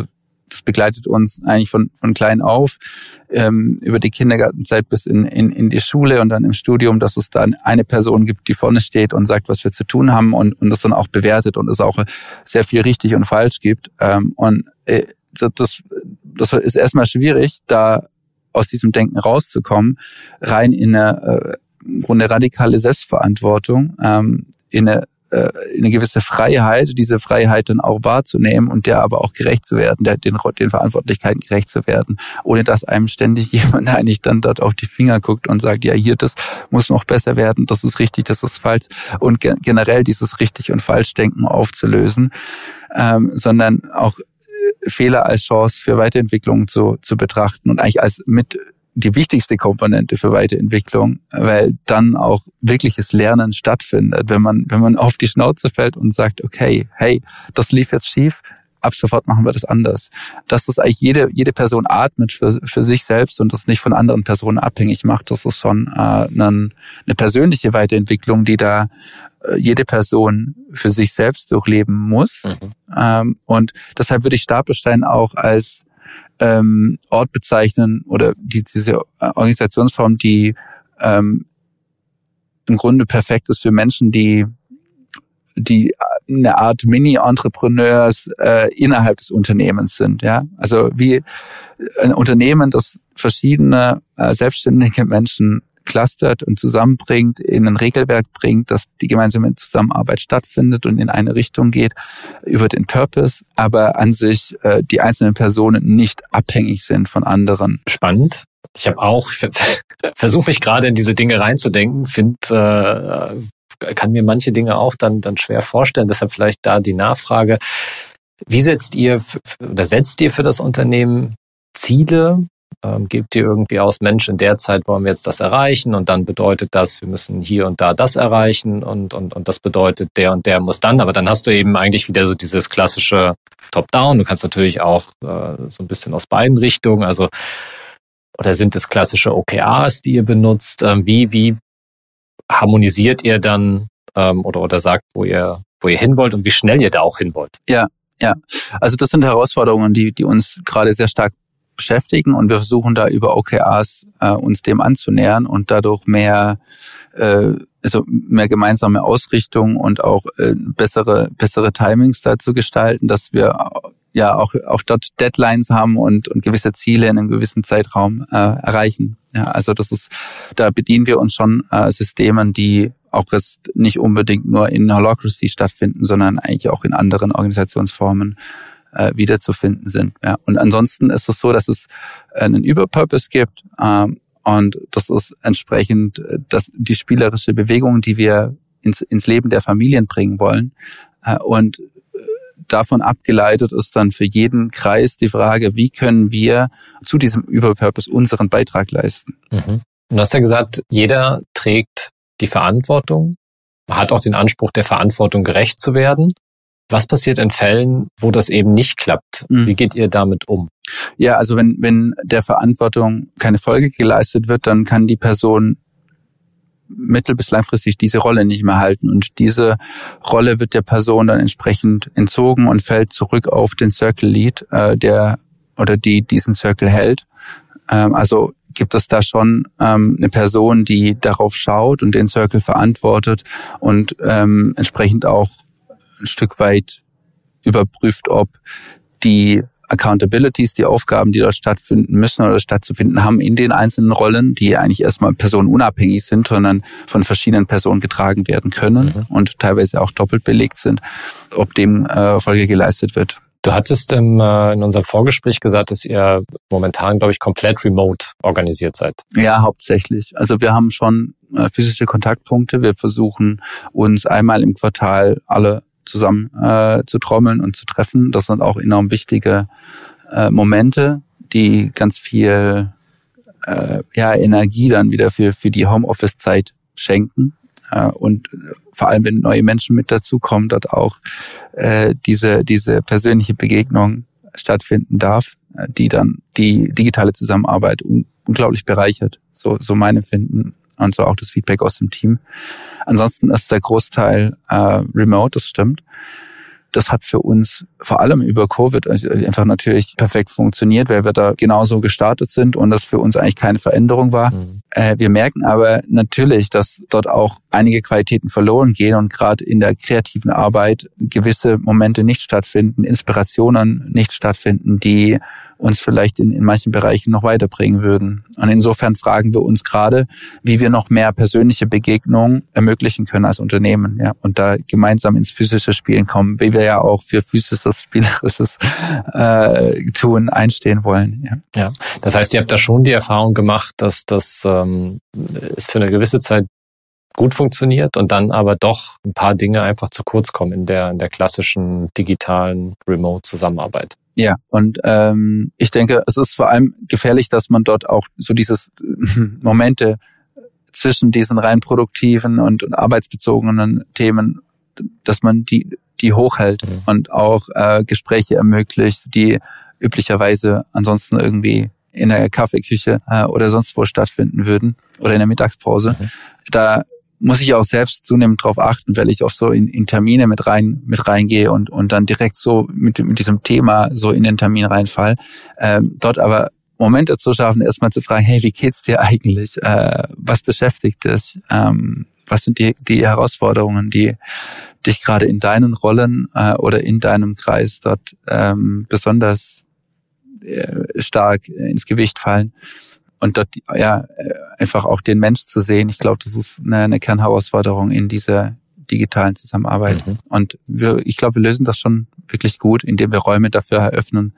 [SPEAKER 1] Das begleitet uns eigentlich von von klein auf ähm, über die Kindergartenzeit bis in, in in die Schule und dann im Studium, dass es dann eine Person gibt, die vorne steht und sagt, was wir zu tun haben und und das dann auch bewertet und es auch sehr viel richtig und falsch gibt. Ähm, und äh, das das ist erstmal schwierig, da aus diesem Denken rauszukommen, rein in eine äh, im Grunde radikale Selbstverantwortung, ähm, in eine in eine gewisse Freiheit, diese Freiheit dann auch wahrzunehmen und der aber auch gerecht zu werden, der, den, den Verantwortlichkeiten gerecht zu werden, ohne dass einem ständig jemand eigentlich dann dort auf die Finger guckt und sagt, ja, hier, das muss noch besser werden, das ist richtig, das ist falsch, und ge- generell dieses richtig und falsch Denken aufzulösen, ähm, sondern auch Fehler als Chance für Weiterentwicklung zu, zu betrachten und eigentlich als mit die wichtigste Komponente für Weiterentwicklung, weil dann auch wirkliches Lernen stattfindet, wenn man wenn man auf die Schnauze fällt und sagt, okay, hey, das lief jetzt schief, ab sofort machen wir das anders. Dass das eigentlich jede jede Person atmet für für sich selbst und das nicht von anderen Personen abhängig macht, das ist schon äh, eine, eine persönliche Weiterentwicklung, die da äh, jede Person für sich selbst durchleben muss. Mhm. Ähm, und deshalb würde ich Stapelstein auch als Ähm, Ort bezeichnen oder die, diese Organisationsform, die ähm, im Grunde perfekt ist für Menschen, die die eine Art Mini-Entrepreneurs äh, innerhalb des Unternehmens sind. Ja, also wie ein Unternehmen, das verschiedene äh, selbstständige Menschen clustert und zusammenbringt, in ein Regelwerk bringt, dass die gemeinsame Zusammenarbeit stattfindet und in eine Richtung geht über den Purpose, aber an sich äh, die einzelnen Personen nicht abhängig sind von anderen.
[SPEAKER 3] Spannend. Ich habe auch, ich versuche mich gerade in diese Dinge reinzudenken, finde äh, kann mir manche Dinge auch dann, dann schwer vorstellen. Deshalb vielleicht da die Nachfrage. Wie setzt ihr oder setzt ihr für das Unternehmen Ziele? Ähm, gebt ihr irgendwie aus, Mensch, in der Zeit wollen wir jetzt das erreichen und dann bedeutet das, wir müssen hier und da das erreichen und, und, und das bedeutet, der und der muss dann. Aber dann hast du eben eigentlich wieder so dieses klassische Top-Down. Du kannst natürlich auch äh, so ein bisschen aus beiden Richtungen, also oder sind es klassische O K Rs, die ihr benutzt? Ähm, wie, wie harmonisiert ihr dann ähm, oder, oder sagt, wo ihr, wo ihr hin wollt und wie schnell ihr da auch hin wollt?
[SPEAKER 1] Ja, ja. Also das sind Herausforderungen, die, die uns gerade sehr stark beschäftigen und wir versuchen da über O K Rs äh, uns dem anzunähern und dadurch mehr, äh, also mehr gemeinsame Ausrichtung und auch äh, bessere, bessere Timings da zu gestalten, dass wir ja auch, auch dort Deadlines haben und, und gewisse Ziele in einem gewissen Zeitraum äh, erreichen. Ja, also das ist, da bedienen wir uns schon äh, Systemen, die auch jetzt nicht unbedingt nur in Holacracy stattfinden, sondern eigentlich auch in anderen Organisationsformen äh, wiederzufinden sind. Ja. Und ansonsten ist es so, dass es einen Überpurpose gibt ähm, und das ist entsprechend dass die spielerische Bewegung, die wir ins, ins Leben der Familien bringen wollen. Äh, und davon abgeleitet ist dann für jeden Kreis die Frage, wie können wir zu diesem Überpurpose unseren Beitrag leisten.
[SPEAKER 3] Mhm. Du hast ja gesagt, jeder trägt die Verantwortung, hat auch den Anspruch, der Verantwortung gerecht zu werden. Was passiert in Fällen, wo das eben nicht klappt? Mhm. Wie geht ihr damit um?
[SPEAKER 1] Ja, also wenn, wenn der Verantwortung keine Folge geleistet wird, dann kann die Person mittel- bis langfristig diese Rolle nicht mehr halten. Und diese Rolle wird der Person dann entsprechend entzogen und fällt zurück auf den Circle Lead, äh, der oder die diesen Circle hält. Ähm, also gibt es da schon ähm, eine Person, die darauf schaut und den Circle verantwortet und ähm, entsprechend auch ein Stück weit überprüft, ob die Accountabilities, die Aufgaben, die dort stattfinden müssen oder stattzufinden haben in den einzelnen Rollen, die eigentlich erstmal personenunabhängig sind, sondern von verschiedenen Personen getragen werden können mhm. und teilweise auch doppelt belegt sind, ob dem äh, Folge geleistet wird.
[SPEAKER 3] Du hattest im, äh, in unserem Vorgespräch gesagt, dass ihr momentan, glaube ich, komplett remote organisiert seid.
[SPEAKER 1] Ja, hauptsächlich. Also wir haben schon äh, physische Kontaktpunkte. Wir versuchen uns einmal im Quartal alle zusammen äh, zu trommeln und zu treffen. Das sind auch enorm wichtige äh, Momente, die ganz viel äh, ja, Energie dann wieder für, für die Homeoffice-Zeit schenken. Äh, und vor allem, wenn neue Menschen mit dazukommen, dort auch äh, diese, diese persönliche Begegnung stattfinden darf, äh, die dann die digitale Zusammenarbeit un- unglaublich bereichert. So, so mein Empfinden. Und so auch das Feedback aus dem Team. Ansonsten ist der Großteil äh, remote, das stimmt. Das hat für uns vor allem über Covid einfach natürlich perfekt funktioniert, weil wir da genauso gestartet sind und das für uns eigentlich keine Veränderung war. Mhm. Äh, wir merken aber natürlich, dass dort auch einige Qualitäten verloren gehen und gerade in der kreativen Arbeit gewisse Momente nicht stattfinden, Inspirationen nicht stattfinden, die uns vielleicht in, in manchen Bereichen noch weiterbringen würden. Und insofern fragen wir uns gerade, wie wir noch mehr persönliche Begegnungen ermöglichen können als Unternehmen, ja, und da gemeinsam ins physische Spielen kommen, wie wir ja auch für physisches, spielerisches äh, Tun einstehen wollen. Ja.
[SPEAKER 3] Ja, das heißt, ihr habt da schon die Erfahrung gemacht, dass das ähm, es für eine gewisse Zeit gut funktioniert und dann aber doch ein paar Dinge einfach zu kurz kommen in der in der klassischen digitalen Remote-Zusammenarbeit.
[SPEAKER 1] Ja, und ähm, ich denke, es ist vor allem gefährlich, dass man dort auch so dieses Momente zwischen diesen rein produktiven und, und arbeitsbezogenen Themen, dass man die die hochhält mhm. und auch äh, Gespräche ermöglicht, die üblicherweise ansonsten irgendwie in der Kaffeeküche äh, oder sonst wo stattfinden würden oder in der Mittagspause. Mhm. Da muss ich auch selbst zunehmend drauf achten, weil ich auch so in, in Termine mit rein mit reingehe und und dann direkt so mit, mit diesem Thema so in den Termin reinfall. Ähm, dort aber Momente zu schaffen, erstmal zu fragen, hey, wie geht's dir eigentlich? Äh, was beschäftigt dich? Ähm, was sind die, die Herausforderungen, die dich gerade in deinen Rollen äh, oder in deinem Kreis dort ähm, besonders äh, stark ins Gewicht fallen? Und dort ja einfach auch den Mensch zu sehen, ich glaube, das ist eine, eine Kernherausforderung in dieser digitalen Zusammenarbeit. Mhm. Und wir, ich glaube, wir lösen das schon wirklich gut, indem wir Räume dafür eröffnen,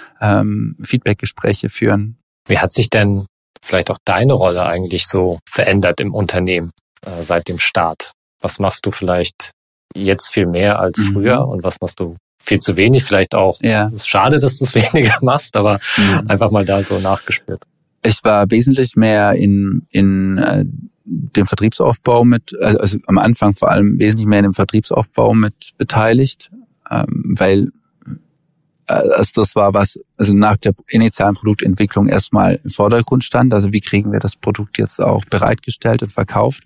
[SPEAKER 1] ähm, Feedbackgespräche führen.
[SPEAKER 3] Wie hat sich denn vielleicht auch deine Rolle eigentlich so verändert im Unternehmen äh, seit dem Start? Was machst du vielleicht jetzt viel mehr als
[SPEAKER 1] Mhm.
[SPEAKER 3] früher und was machst du viel zu wenig? Vielleicht auch,
[SPEAKER 1] Ja.
[SPEAKER 3] es ist schade, dass du es weniger machst, aber
[SPEAKER 1] Mhm.
[SPEAKER 3] einfach mal da so nachgespürt.
[SPEAKER 1] Ich war wesentlich mehr in, in äh, dem Vertriebsaufbau mit, also, also am Anfang vor allem wesentlich mehr in dem Vertriebsaufbau mit beteiligt, ähm, weil äh, also das war was, also nach der initialen Produktentwicklung erstmal im Vordergrund stand. Also wie kriegen wir das Produkt jetzt auch bereitgestellt und verkauft?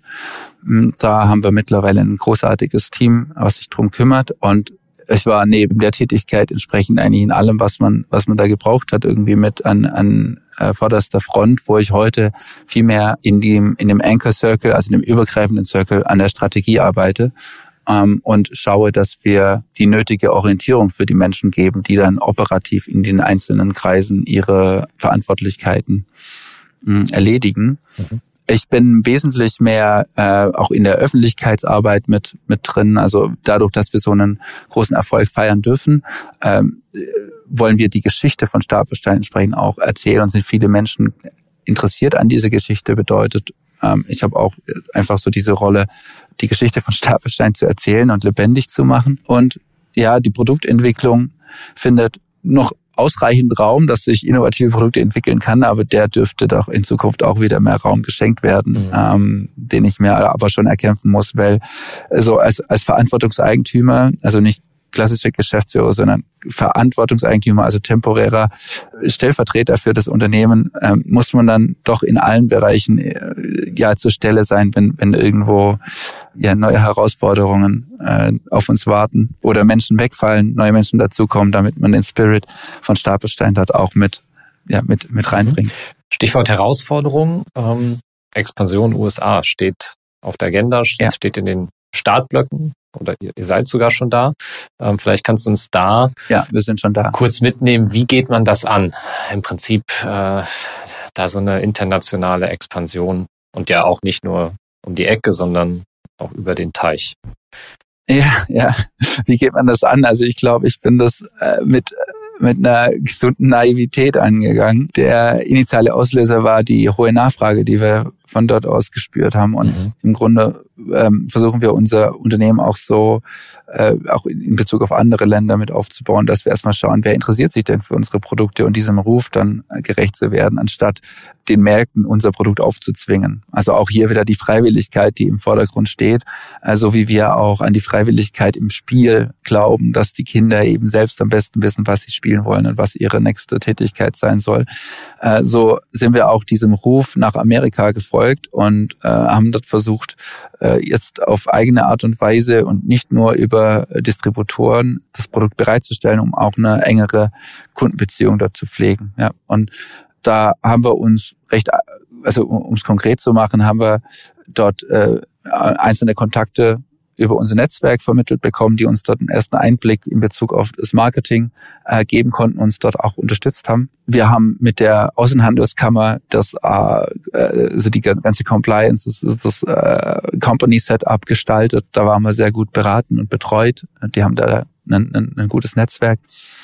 [SPEAKER 1] Da haben wir mittlerweile ein großartiges Team, was sich drum kümmert, und ich war neben der Tätigkeit entsprechend eigentlich in allem, was man, was man da gebraucht hat, irgendwie mit an, an äh, vorderster Front, wo ich heute viel mehr in dem, in dem Anchor Circle, also in dem übergreifenden Circle an der Strategie arbeite, ähm, und schaue, dass wir die nötige Orientierung für die Menschen geben, die dann operativ in den einzelnen Kreisen ihre Verantwortlichkeiten mh, erledigen. Mhm. Ich bin wesentlich mehr äh, auch in der Öffentlichkeitsarbeit mit mit drin. Also dadurch, dass wir so einen großen Erfolg feiern dürfen, ähm, wollen wir die Geschichte von Stapelstein entsprechend auch erzählen, und sind viele Menschen interessiert an dieser Geschichte. Bedeutet, ähm, ich habe auch einfach so diese Rolle, die Geschichte von Stapelstein zu erzählen und lebendig zu machen. Und ja, die Produktentwicklung findet noch ausreichend Raum, dass sich innovative Produkte entwickeln kann, aber der dürfte doch in Zukunft auch wieder mehr Raum geschenkt werden, mhm. ähm, den ich mir aber schon erkämpfen muss, weil so als als Verantwortungseigentümer, also nicht klassischer Geschäftsführer, sondern Verantwortungseigentümer, also temporärer Stellvertreter für das Unternehmen, ähm, muss man dann doch in allen Bereichen äh, ja zur Stelle sein, wenn wenn irgendwo ja neue Herausforderungen äh, auf uns warten oder Menschen wegfallen, neue Menschen dazukommen, damit man den Spirit von Stapelstein dort auch mit ja mit mit reinbringt.
[SPEAKER 3] Stichwort Herausforderung, ähm, Expansion U S A steht auf der Agenda,
[SPEAKER 1] ja.
[SPEAKER 3] steht in den Startblöcken. Oder ihr, ihr seid sogar schon da. Ähm, vielleicht kannst du uns da,
[SPEAKER 1] ja, wir sind schon da,
[SPEAKER 3] kurz mitnehmen, wie geht man das an? Im Prinzip äh, da so eine internationale Expansion und ja auch nicht nur um die Ecke, sondern auch über den Teich.
[SPEAKER 1] Ja, ja. Wie geht man das an? Also ich glaube, ich bin das äh, mit mit einer gesunden Naivität angegangen. Der initiale Auslöser war die hohe Nachfrage, die wir von dort aus gespürt haben. Und mhm. im Grunde ähm, versuchen wir unser Unternehmen auch so, äh, auch in Bezug auf andere Länder mit aufzubauen, dass wir erstmal schauen, wer interessiert sich denn für unsere Produkte und diesem Ruf dann gerecht zu werden, anstatt den Märkten unser Produkt aufzuzwingen. Also auch hier wieder die Freiwilligkeit, die im Vordergrund steht, also wie wir auch an die Freiwilligkeit im Spiel glauben, dass die Kinder eben selbst am besten wissen, was sie spielen wollen und was ihre nächste Tätigkeit sein soll. Äh, so sind wir auch diesem Ruf nach Amerika gefolgt und äh, haben dort versucht, äh, jetzt auf eigene Art und Weise und nicht nur über Distributoren das Produkt bereitzustellen, um auch eine engere Kundenbeziehung dort zu pflegen. Ja, und da haben wir uns recht, also um es konkret zu machen, haben wir dort äh, einzelne Kontakte über unser Netzwerk vermittelt bekommen, die uns dort einen ersten Einblick in Bezug auf das Marketing äh, geben konnten, uns dort auch unterstützt haben. Wir haben mit der Außenhandelskammer das, äh, also die ganze Compliance, das, das äh, Company Setup gestaltet. Da waren wir sehr gut beraten und betreut. Die haben da ein, ein, ein gutes Netzwerk.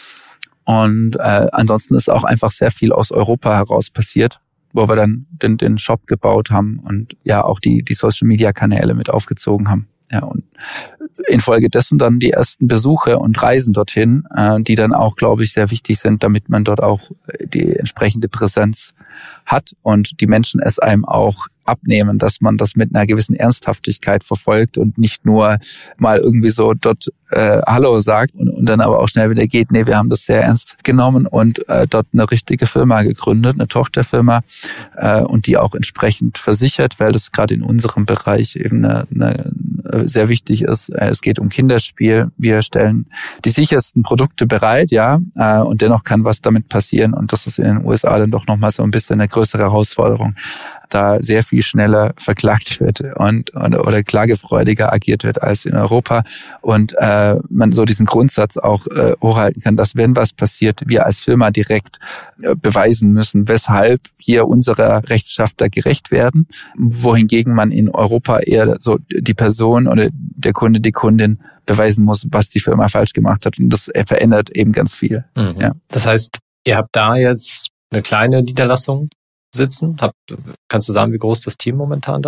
[SPEAKER 1] Und äh, ansonsten ist auch einfach sehr viel aus Europa heraus passiert, wo wir dann den, den Shop gebaut haben und ja auch die, die Social-Media-Kanäle mit aufgezogen haben. Ja, und infolgedessen dann die ersten Besuche und Reisen dorthin, äh, die dann auch, glaube ich, sehr wichtig sind, damit man dort auch die entsprechende Präsenz hat und die Menschen es einem auch abnehmen, dass man das mit einer gewissen Ernsthaftigkeit verfolgt und nicht nur mal irgendwie so dort äh, Hallo sagt und, und dann aber auch schnell wieder geht. Nee, wir haben das sehr ernst genommen und äh, dort eine richtige Firma gegründet, eine Tochterfirma äh, und die auch entsprechend versichert, weil das gerade in unserem Bereich eben eine, eine sehr wichtig ist. Es geht um Kinderspiel. Wir stellen die sichersten Produkte bereit, ja, äh, und dennoch kann was damit passieren und das ist in den U S A dann doch nochmal so ein bisschen eine größere Herausforderung, da sehr viel schneller verklagt wird und, und oder klagefreudiger agiert wird als in Europa und äh, man so diesen Grundsatz auch äh, hochhalten kann, dass wenn was passiert, wir als Firma direkt äh, beweisen müssen, weshalb wir unserer Rechenschaft da gerecht werden, wohingegen man in Europa eher so die Person oder der Kunde, die Kundin beweisen muss, was die Firma falsch gemacht hat und das verändert eben ganz viel.
[SPEAKER 3] Mhm.
[SPEAKER 1] Ja.
[SPEAKER 3] Das heißt, ihr habt da jetzt eine kleine Niederlassung sitzen? Hab, kannst du sagen, wie groß das Team momentan da ist?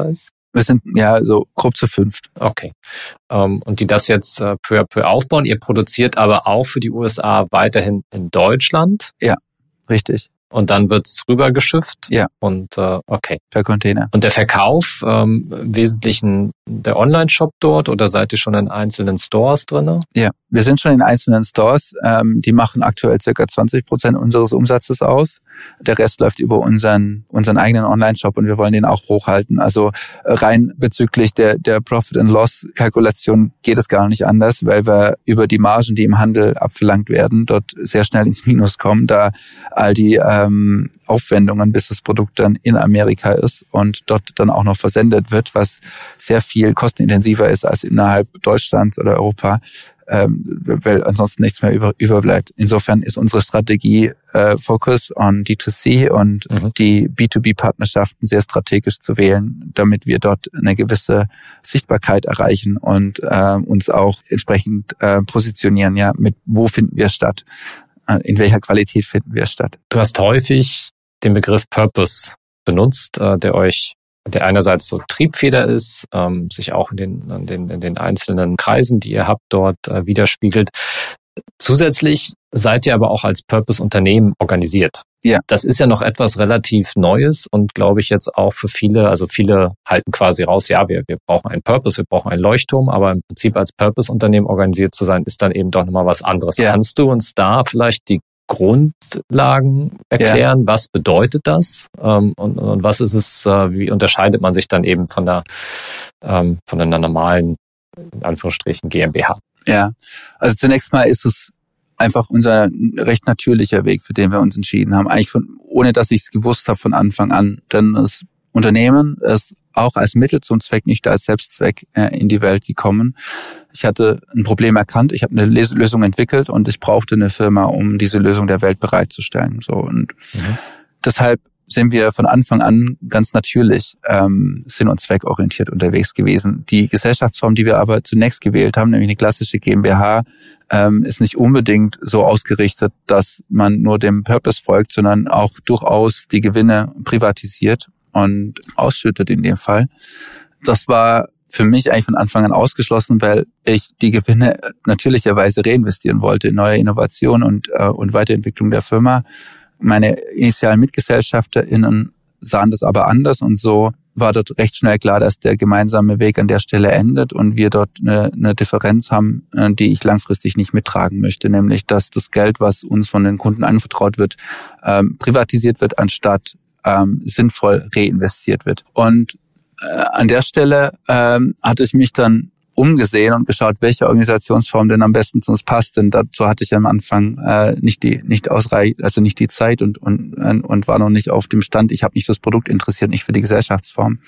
[SPEAKER 1] Wir sind ja so grob zu fünft.
[SPEAKER 3] Okay. Ähm, und die das jetzt äh, peu à peu aufbauen. Ihr produziert aber auch für die U S A weiterhin in Deutschland.
[SPEAKER 1] Ja, richtig.
[SPEAKER 3] Und dann wird's rübergeschifft.
[SPEAKER 1] Ja.
[SPEAKER 3] Und äh, okay.
[SPEAKER 1] Per Container.
[SPEAKER 3] Und der Verkauf, ähm, im Wesentlichen der Online-Shop dort oder seid ihr schon in einzelnen Stores drinne?
[SPEAKER 1] Ja, wir sind schon in einzelnen Stores. Ähm, die machen aktuell circa zwanzig Prozent unseres Umsatzes aus. Der Rest läuft über unseren unseren eigenen Online-Shop und wir wollen den auch hochhalten. Also rein bezüglich der der Profit-and-Loss-Kalkulation geht es gar nicht anders, weil wir über die Margen, die im Handel abverlangt werden, dort sehr schnell ins Minus kommen, da all die ähm, Aufwendungen, bis das Produkt dann in Amerika ist und dort dann auch noch versendet wird, was sehr viel kostenintensiver ist als innerhalb Deutschlands oder Europa, ähm, weil ansonsten nichts mehr über, überbleibt. Insofern ist unsere Strategie äh, Focus on D zwei C und mhm. die B zwei B-Partnerschaften sehr strategisch zu wählen, damit wir dort eine gewisse Sichtbarkeit erreichen und äh, uns auch entsprechend äh, positionieren, ja, mit wo finden wir statt, äh, in welcher Qualität finden wir statt.
[SPEAKER 3] Du hast häufig den Begriff Purpose benutzt, äh, der euch der einerseits so Triebfeder ist, ähm, sich auch in den, in den in den einzelnen Kreisen, die ihr habt, dort äh, widerspiegelt. Zusätzlich seid ihr aber auch als Purpose-Unternehmen organisiert.
[SPEAKER 1] Ja.
[SPEAKER 3] Das ist ja noch etwas relativ Neues und glaube ich jetzt auch für viele, also viele halten quasi raus, ja, wir, wir brauchen einen Purpose, wir brauchen einen Leuchtturm, aber im Prinzip als Purpose-Unternehmen organisiert zu sein, ist dann eben doch nochmal was anderes. Ja. Kannst du uns da vielleicht die Grundlagen erklären, ja. Was bedeutet das ähm, und, und was ist es, äh, wie unterscheidet man sich dann eben von der ähm, von einer normalen, in Anführungsstrichen, GmbH?
[SPEAKER 1] Ja, also zunächst mal ist es einfach unser recht natürlicher Weg, für den wir uns entschieden haben, eigentlich von, ohne dass ich es gewusst habe von Anfang an, denn das Unternehmen ist auch als Mittel zum Zweck, nicht als Selbstzweck äh, in die Welt gekommen. Ich hatte ein Problem erkannt, ich habe eine Lösung entwickelt und ich brauchte eine Firma, um diese Lösung der Welt bereitzustellen. So und mhm. deshalb sind wir von Anfang an ganz natürlich ähm, sinn- und zweckorientiert unterwegs gewesen. Die Gesellschaftsform, die wir aber zunächst gewählt haben, nämlich eine klassische GmbH, ähm, ist nicht unbedingt so ausgerichtet, dass man nur dem Purpose folgt, sondern auch durchaus die Gewinne privatisiert und ausschüttet in dem Fall. Das war für mich eigentlich von Anfang an ausgeschlossen, weil ich die Gewinne natürlicherweise reinvestieren wollte in neue Innovation und, äh, und Weiterentwicklung der Firma. Meine initialen MitgesellschafterInnen sahen das aber anders und so war dort recht schnell klar, dass der gemeinsame Weg an der Stelle endet und wir dort eine, eine Differenz haben, die ich langfristig nicht mittragen möchte, nämlich dass das Geld, was uns von den Kunden anvertraut wird, ähm, privatisiert wird, anstatt ähm, sinnvoll reinvestiert wird. Und äh, an der Stelle ähm, hatte ich mich dann umgesehen und geschaut, welche Organisationsform denn am besten zu uns passt, denn dazu hatte ich am Anfang äh, nicht die nicht ausreichend, also nicht die Zeit und und und war noch nicht auf dem Stand. Ich habe mich fürs Produkt interessiert, nicht für die Gesellschaftsform.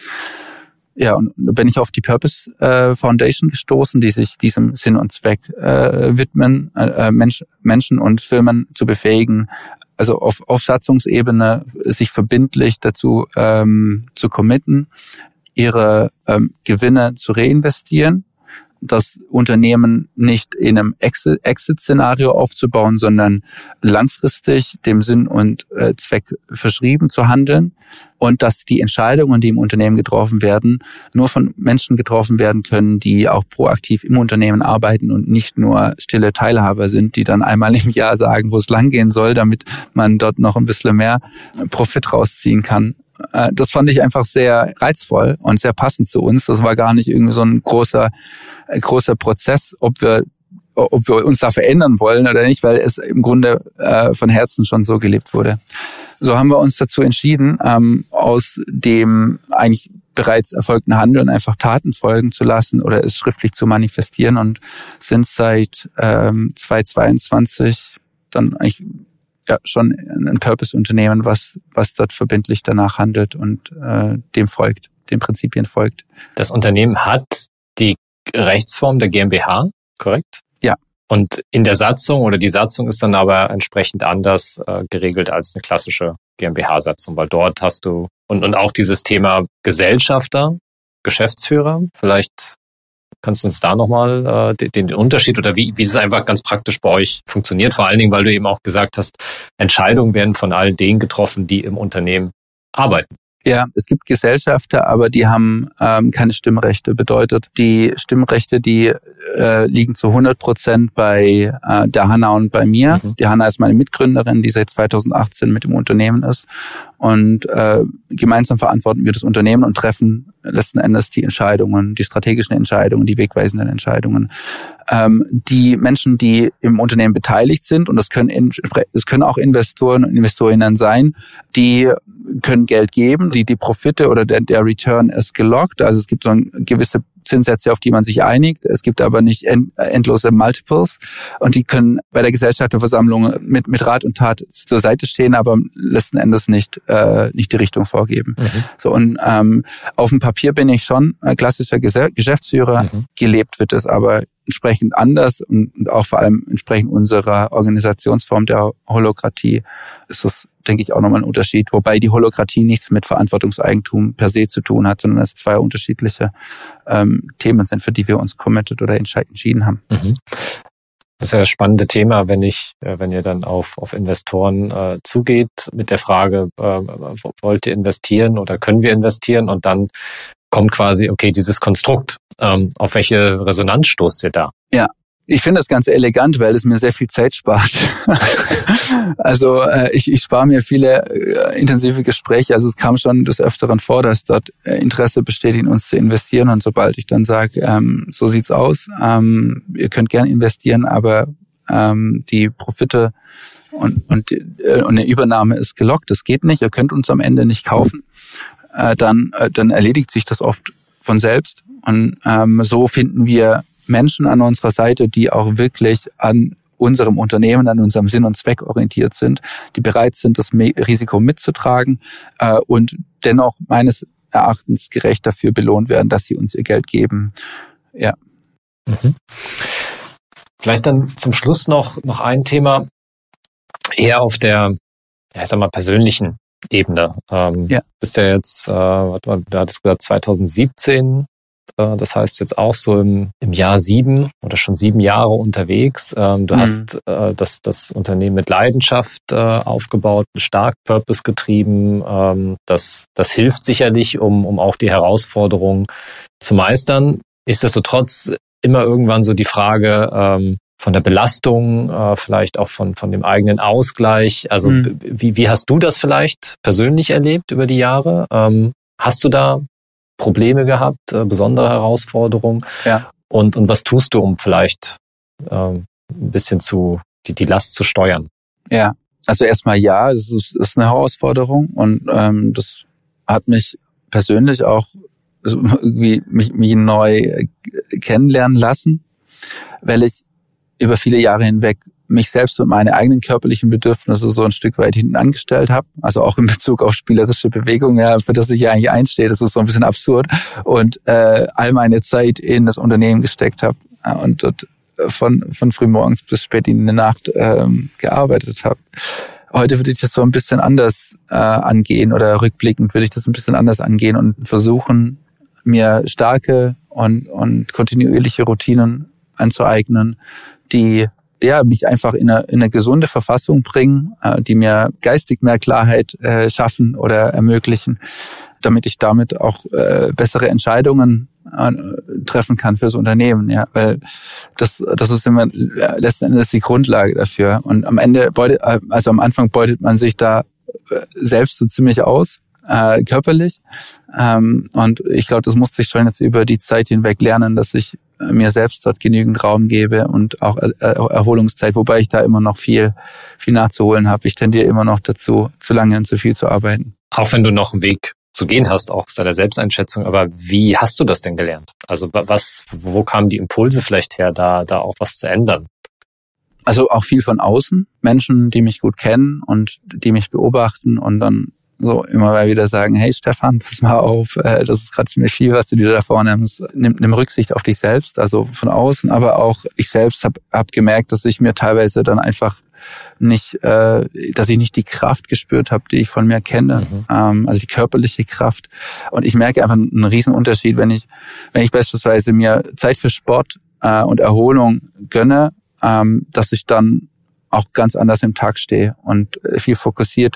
[SPEAKER 1] Ja, und da bin ich auf die Purpose äh, Foundation gestoßen, die sich diesem Sinn und Zweck äh, widmen, äh, Mensch, Menschen und Firmen zu befähigen, also auf auf Satzungsebene sich verbindlich dazu ähm, zu committen, ihre ähm, Gewinne zu reinvestieren, das Unternehmen nicht in einem Exit-Szenario aufzubauen, sondern langfristig dem Sinn und äh, Zweck verschrieben zu handeln und dass die Entscheidungen, die im Unternehmen getroffen werden, nur von Menschen getroffen werden können, die auch proaktiv im Unternehmen arbeiten und nicht nur stille Teilhaber sind, die dann einmal im Jahr sagen, wo es langgehen soll, damit man dort noch ein bisschen mehr Profit rausziehen kann. Das fand ich einfach sehr reizvoll und sehr passend zu uns. Das war gar nicht irgendwie so ein großer, großer Prozess, ob wir, ob wir uns da verändern wollen oder nicht, weil es im Grunde äh, von Herzen schon so gelebt wurde. So haben wir uns dazu entschieden, ähm, aus dem eigentlich bereits erfolgten Handeln einfach Taten folgen zu lassen oder es schriftlich zu manifestieren und sind seit ähm, zweitausendzweiundzwanzig dann eigentlich ja schon ein Purpose-Unternehmen, was was dort verbindlich danach handelt und äh, dem folgt, den Prinzipien folgt.
[SPEAKER 3] Das Unternehmen hat die Rechtsform der GmbH, korrekt?
[SPEAKER 1] Ja.
[SPEAKER 3] Und in der Satzung oder die Satzung ist dann aber entsprechend anders äh, geregelt als eine klassische GmbH-Satzung, weil dort hast du und und auch dieses Thema Gesellschafter, Geschäftsführer, vielleicht kannst du uns da nochmal äh, den, den Unterschied oder wie, wie es einfach ganz praktisch bei euch funktioniert? Vor allen Dingen, weil du eben auch gesagt hast, Entscheidungen werden von all denen getroffen, die im Unternehmen arbeiten.
[SPEAKER 1] Ja, es gibt Gesellschafter, aber die haben ähm, keine Stimmrechte. Bedeutet, die Stimmrechte, die äh, liegen zu hundert Prozent bei äh, der Hanna und bei mir. Mhm. Die Hanna ist meine Mitgründerin, die seit zweitausendachtzehn mit dem Unternehmen ist. Und äh, gemeinsam verantworten wir das Unternehmen und treffen letzten Endes die Entscheidungen, die strategischen Entscheidungen, die wegweisenden Entscheidungen. Ähm, die Menschen, die im Unternehmen beteiligt sind, und das können, das können auch Investoren und Investorinnen sein, die können Geld geben, die die Profite oder der, der Return ist gelockt. Also es gibt so ein gewisse Zinssätze, auf die man sich einigt. Es gibt aber nicht end, endlose Multiples. Und die können bei der Gesellschafterversammlung mit, mit Rat und Tat zur Seite stehen, aber letzten Endes nicht, äh, nicht die Richtung vorgeben. Mhm. So, und ähm, auf dem Papier bin ich schon ein klassischer Geschäftsführer. Mhm. Gelebt wird es aber entsprechend anders und, und auch vor allem entsprechend unserer Organisationsform der Holokratie ist das, denke ich, auch nochmal ein Unterschied. Wobei die Holokratie nichts mit Verantwortungseigentum per se zu tun hat, sondern es zwei unterschiedliche ähm, Themen sind, für die wir uns committed oder entschieden haben.
[SPEAKER 3] Mhm. Das ist ja das spannende Thema, wenn ich, wenn ihr dann auf, auf Investoren äh, zugeht mit der Frage, äh, wollt ihr investieren oder können wir investieren? Und dann kommt quasi, okay, dieses Konstrukt, ähm, auf welche Resonanz stoßt ihr da?
[SPEAKER 1] Ja, ich finde das ganz elegant, weil es mir sehr viel Zeit spart. Also äh, ich, ich spare mir viele äh, intensive Gespräche. Also es kam schon des Öfteren vor, dass dort äh, Interesse besteht, in uns zu investieren. Und sobald ich dann sage, ähm, so sieht's aus, ähm, ihr könnt gerne investieren, aber ähm, die Profite und, und, äh, und eine Übernahme ist gelockt, das geht nicht, ihr könnt uns am Ende nicht kaufen, äh, dann, äh, dann erledigt sich das oft von selbst. Und ähm, so finden wir Menschen an unserer Seite, die auch wirklich an unserem Unternehmen, an unserem Sinn und Zweck orientiert sind, die bereit sind, das Risiko mitzutragen äh, und dennoch meines Erachtens gerecht dafür belohnt werden, dass sie uns ihr Geld geben. Ja.
[SPEAKER 3] Mhm. Vielleicht dann zum Schluss noch noch ein Thema eher auf der, ja, ich sag mal, persönlichen Ebene. Ähm, ja. Bist ja jetzt, äh, warte mal, du hattest gesagt zweitausendsiebzehn. Das heißt jetzt auch so im, im Jahr sieben oder schon sieben Jahre unterwegs. Ähm, du mhm. hast äh, das, das Unternehmen mit Leidenschaft äh, aufgebaut, stark Purpose getrieben. Ähm, das, das hilft sicherlich, um, um auch die Herausforderungen zu meistern. Nichtsdestotrotz immer irgendwann so die Frage ähm, von der Belastung, äh, vielleicht auch von, von dem eigenen Ausgleich. Also mhm. wie, wie hast du das vielleicht persönlich erlebt über die Jahre? Ähm, hast du da Probleme gehabt, äh, besondere Herausforderungen?
[SPEAKER 1] Ja.
[SPEAKER 3] Und, und was tust du, um vielleicht äh, ein bisschen zu die, die Last zu steuern?
[SPEAKER 1] Ja, also erstmal ja, es ist, ist eine Herausforderung und ähm, das hat mich persönlich auch also irgendwie mich, mich neu kennenlernen lassen, weil ich über viele Jahre hinweg mich selbst und meine eigenen körperlichen Bedürfnisse so ein Stück weit hinten angestellt habe. Also auch in Bezug auf spielerische Bewegung, ja, für das ich ja eigentlich einstehe. Das ist so ein bisschen absurd. Und äh, all meine Zeit in das Unternehmen gesteckt habe und dort von von frühmorgens bis spät in der Nacht ähm, gearbeitet habe. Heute würde ich das so ein bisschen anders äh, angehen oder rückblickend würde ich das ein bisschen anders angehen und versuchen, mir starke und, und kontinuierliche Routinen anzueignen, die ja mich einfach in eine, in eine gesunde Verfassung bringen, äh, die mir geistig mehr Klarheit äh, schaffen oder ermöglichen, damit ich damit auch äh, bessere Entscheidungen äh, treffen kann fürs Unternehmen. Ja, weil das das ist immer äh, letzten Endes die Grundlage dafür. Und am Ende beutet, also am Anfang beutet man sich da äh, selbst so ziemlich aus. Äh, körperlich. Ähm, und ich glaube, das musste ich schon jetzt über die Zeit hinweg lernen, dass ich äh, mir selbst dort genügend Raum gebe und auch äh, Erholungszeit, wobei ich da immer noch viel viel nachzuholen habe. Ich tendiere immer noch dazu, zu lange und zu viel zu arbeiten.
[SPEAKER 3] Auch wenn du noch einen Weg zu gehen hast, auch aus deiner Selbsteinschätzung, aber wie hast du das denn gelernt? Also was, wo kamen die Impulse vielleicht her, da da auch was zu ändern?
[SPEAKER 1] Also auch viel von außen, Menschen, die mich gut kennen und die mich beobachten und dann so immer mal wieder sagen, hey Stefan, pass mal auf, äh, das ist gerade ziemlich viel, was du dir da vornimmst. Nimm, nimm Rücksicht auf dich selbst, also von außen, aber auch ich selbst habe hab gemerkt, dass ich mir teilweise dann einfach nicht, äh, dass ich nicht die Kraft gespürt habe, die ich von mir kenne, mhm. ähm, also die körperliche Kraft. Und ich merke einfach einen riesen Unterschied, wenn ich, wenn ich beispielsweise mir Zeit für Sport äh, und Erholung gönne, ähm, dass ich dann auch ganz anders im Tag stehe und viel fokussierter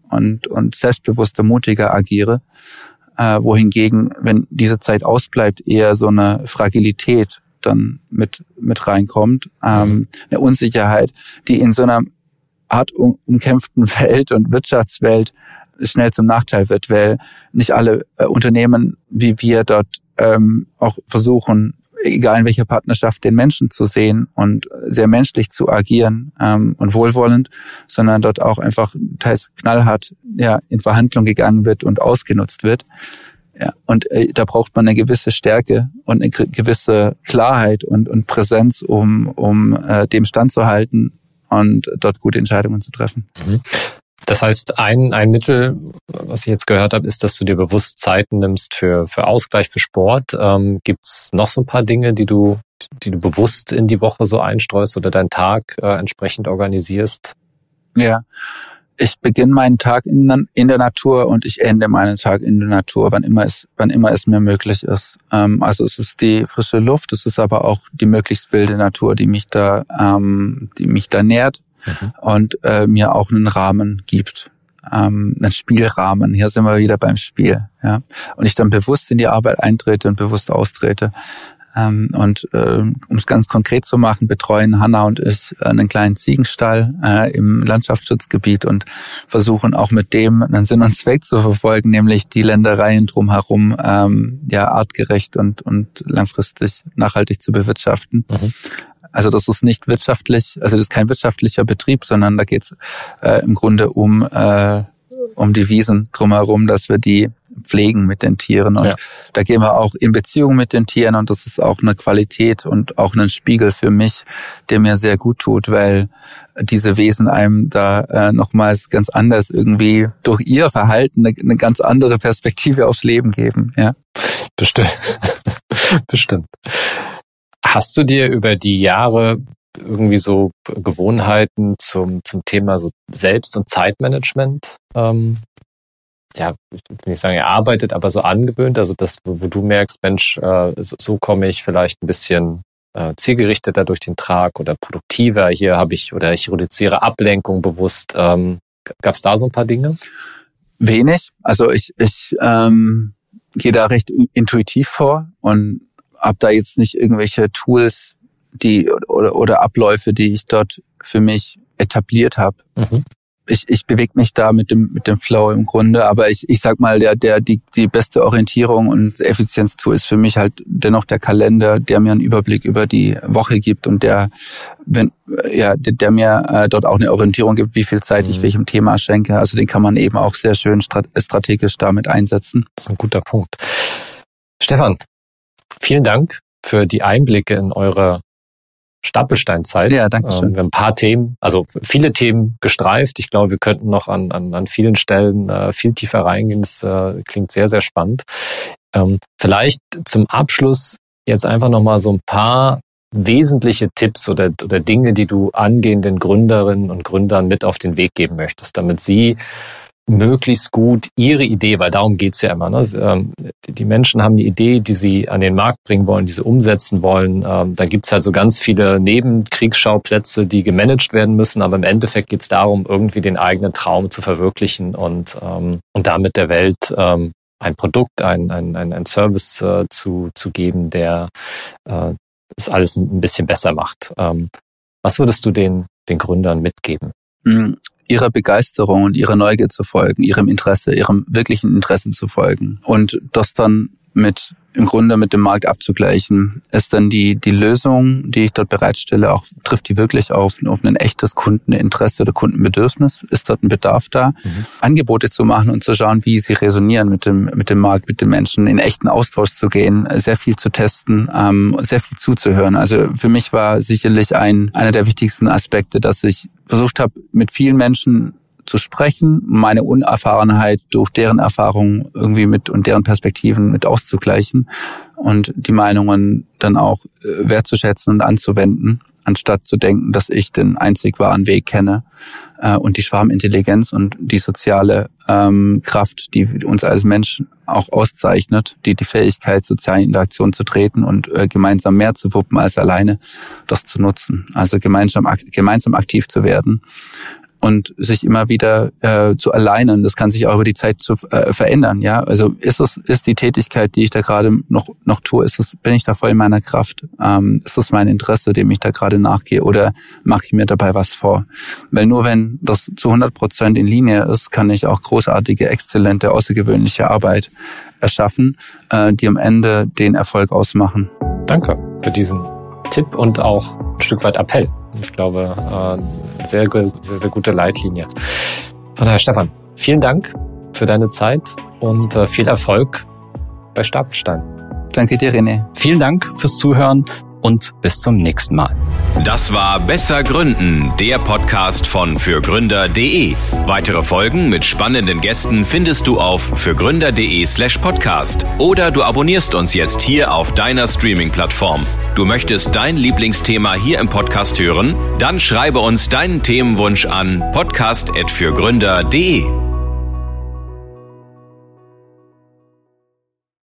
[SPEAKER 1] und, und selbstbewusster, mutiger agiere. Äh, wohingegen, wenn diese Zeit ausbleibt, eher so eine Fragilität dann mit, mit reinkommt, ähm, eine Unsicherheit, die in so einer hart um, umkämpften Welt und Wirtschaftswelt schnell zum Nachteil wird, weil nicht alle äh, Unternehmen wie wir dort ähm, auch versuchen, egal in welcher Partnerschaft, den Menschen zu sehen und sehr menschlich zu agieren ähm, und wohlwollend, sondern dort auch einfach teils knallhart ja in Verhandlung gegangen wird und ausgenutzt wird. Ja, und äh, da braucht man eine gewisse Stärke und eine gewisse Klarheit und, und Präsenz, um, um äh, dem standzuhalten und dort gute Entscheidungen zu treffen.
[SPEAKER 3] Mhm. Das heißt, ein, ein Mittel, was ich jetzt gehört habe, ist, dass du dir bewusst Zeiten nimmst für, für Ausgleich, für Sport. Ähm, gibt's noch so ein paar Dinge, die du, die du bewusst in die Woche so einstreust oder deinen Tag äh, entsprechend organisierst?
[SPEAKER 1] Ja, ich beginne meinen Tag in, in der Natur und ich ende meinen Tag in der Natur, wann immer es, wann immer es mir möglich ist. Ähm, also es ist die frische Luft, es ist aber auch die möglichst wilde Natur, die mich da, ähm, die mich da nährt. Mhm. Und äh, mir auch einen Rahmen gibt, ähm, einen Spielrahmen. Hier sind wir wieder beim Spiel. Ja, und ich dann bewusst in die Arbeit eintrete und bewusst austrete. Ähm, und äh, um es ganz konkret zu machen, betreuen Hanna und ich einen kleinen Ziegenstall äh, im Landschaftsschutzgebiet und versuchen auch mit dem einen Sinn und Zweck zu verfolgen, nämlich die Ländereien drumherum ähm, ja artgerecht und und langfristig nachhaltig zu bewirtschaften. Mhm. Also das ist nicht wirtschaftlich, also das ist kein wirtschaftlicher Betrieb, sondern da geht's äh, im Grunde um äh, um die Wiesen drumherum, dass wir die pflegen mit den Tieren. Und ja. Da gehen wir auch in Beziehung mit den Tieren und das ist auch eine Qualität und auch ein Spiegel für mich, der mir sehr gut tut, weil diese Wesen einem da äh, nochmals ganz anders irgendwie durch ihr Verhalten eine, eine ganz andere Perspektive aufs Leben geben. Ja,
[SPEAKER 3] bestimmt. Bestimmt. Hast du dir über die Jahre irgendwie so Gewohnheiten zum zum Thema so Selbst- und Zeitmanagement, ähm, ja, ich will nicht sagen erarbeitet, aber so angewöhnt? Also das, wo du merkst, Mensch, äh, so, so komme ich vielleicht ein bisschen äh, zielgerichteter durch den Tag oder produktiver. Hier habe ich oder ich reduziere Ablenkung bewusst. Ähm, Gab es da so ein paar Dinge?
[SPEAKER 1] Wenig. Also ich ich ähm, gehe da recht intuitiv vor und habe da jetzt nicht irgendwelche Tools, die oder oder Abläufe, die ich dort für mich etabliert habe. Mhm. Ich ich bewege mich da mit dem mit dem Flow im Grunde, aber ich ich sag mal, der der die die beste Orientierung und Effizienztool ist für mich halt dennoch der Kalender, der mir einen Überblick über die Woche gibt und der wenn ja der, der mir äh, dort auch eine Orientierung gibt, wie viel Zeit mhm. ich welchem Thema schenke. Also den kann man eben auch sehr schön strategisch damit einsetzen.
[SPEAKER 3] Das ist ein guter Punkt. Stefan, vielen Dank für die Einblicke in eure Stapelsteinzeit.
[SPEAKER 1] Ja, danke schön.
[SPEAKER 3] Wir haben ein paar Themen, also viele Themen gestreift. Ich glaube, wir könnten noch an, an, an vielen Stellen äh, viel tiefer reingehen. Das äh, klingt sehr, sehr spannend. Ähm, vielleicht zum Abschluss jetzt einfach nochmal so ein paar wesentliche Tipps oder, oder Dinge, die du angehenden Gründerinnen und Gründern mit auf den Weg geben möchtest, damit sie möglichst gut ihre Idee, weil darum geht's ja immer. Ne? Die Menschen haben die Idee, die sie an den Markt bringen wollen, die sie umsetzen wollen. Da gibt's halt so ganz viele Nebenkriegsschauplätze, die gemanagt werden müssen, aber im Endeffekt geht's darum, irgendwie den eigenen Traum zu verwirklichen und, und damit der Welt ein Produkt, ein, ein, ein Service zu, zu geben, der das alles ein bisschen besser macht. Was würdest du den, den Gründern mitgeben?
[SPEAKER 1] Mhm. Ihrer Begeisterung und ihrer Neugier zu folgen, ihrem Interesse, ihrem wirklichen Interesse zu folgen und das dann mit im Grunde mit dem Markt abzugleichen, ist dann die die Lösung, die ich dort bereitstelle, auch trifft die wirklich auf, auf ein echtes Kundeninteresse oder Kundenbedürfnis? Ist dort ein Bedarf da? Mhm. Angebote zu machen und zu schauen, wie sie resonieren mit dem mit dem Markt, mit den Menschen, in echten Austausch zu gehen, sehr viel zu testen, ähm, sehr viel zuzuhören. Also für mich war sicherlich ein einer der wichtigsten Aspekte, dass ich versucht habe, mit vielen Menschen zu sprechen, meine Unerfahrenheit durch deren Erfahrungen irgendwie mit und deren Perspektiven mit auszugleichen und die Meinungen dann auch wertzuschätzen und anzuwenden, anstatt zu denken, dass ich den einzig wahren Weg kenne äh, und die Schwarmintelligenz und die soziale ähm, Kraft, die uns als Menschen auch auszeichnet, die die Fähigkeit, soziale Interaktion zu treten und äh, gemeinsam mehr zu wuppen als alleine, das zu nutzen. Also gemeinsam gemeinsam aktiv zu werden. und sich immer wieder äh, zu alignen. Das kann sich auch über die Zeit zu äh, verändern. Ja, also ist es ist die Tätigkeit, die ich da gerade noch noch tue, ist es bin ich da voll in meiner Kraft? Ähm, ist es mein Interesse, dem ich da gerade nachgehe, oder mache ich mir dabei was vor? Weil nur wenn das zu hundert Prozent in Linie ist, kann ich auch großartige, exzellente, außergewöhnliche Arbeit erschaffen, äh, die am Ende den Erfolg ausmachen.
[SPEAKER 3] Danke für diesen Tipp und auch ein Stück weit Appell. Ich glaube, äh, sehr, sehr, sehr gute Leitlinie. Von daher, Stefan, vielen Dank für deine Zeit und äh, viel Erfolg bei Stapelstein.
[SPEAKER 1] Danke dir, René.
[SPEAKER 3] Vielen Dank fürs Zuhören und bis zum nächsten Mal.
[SPEAKER 2] Das war Besser Gründen, der Podcast von fürgründer punkt de. Weitere Folgen mit spannenden Gästen findest du auf fürgründer punkt de slash podcast oder du abonnierst uns jetzt hier auf deiner Streaming-Plattform. Du möchtest dein Lieblingsthema hier im Podcast hören? Dann schreibe uns deinen Themenwunsch an podcast at fürgründer punkt de.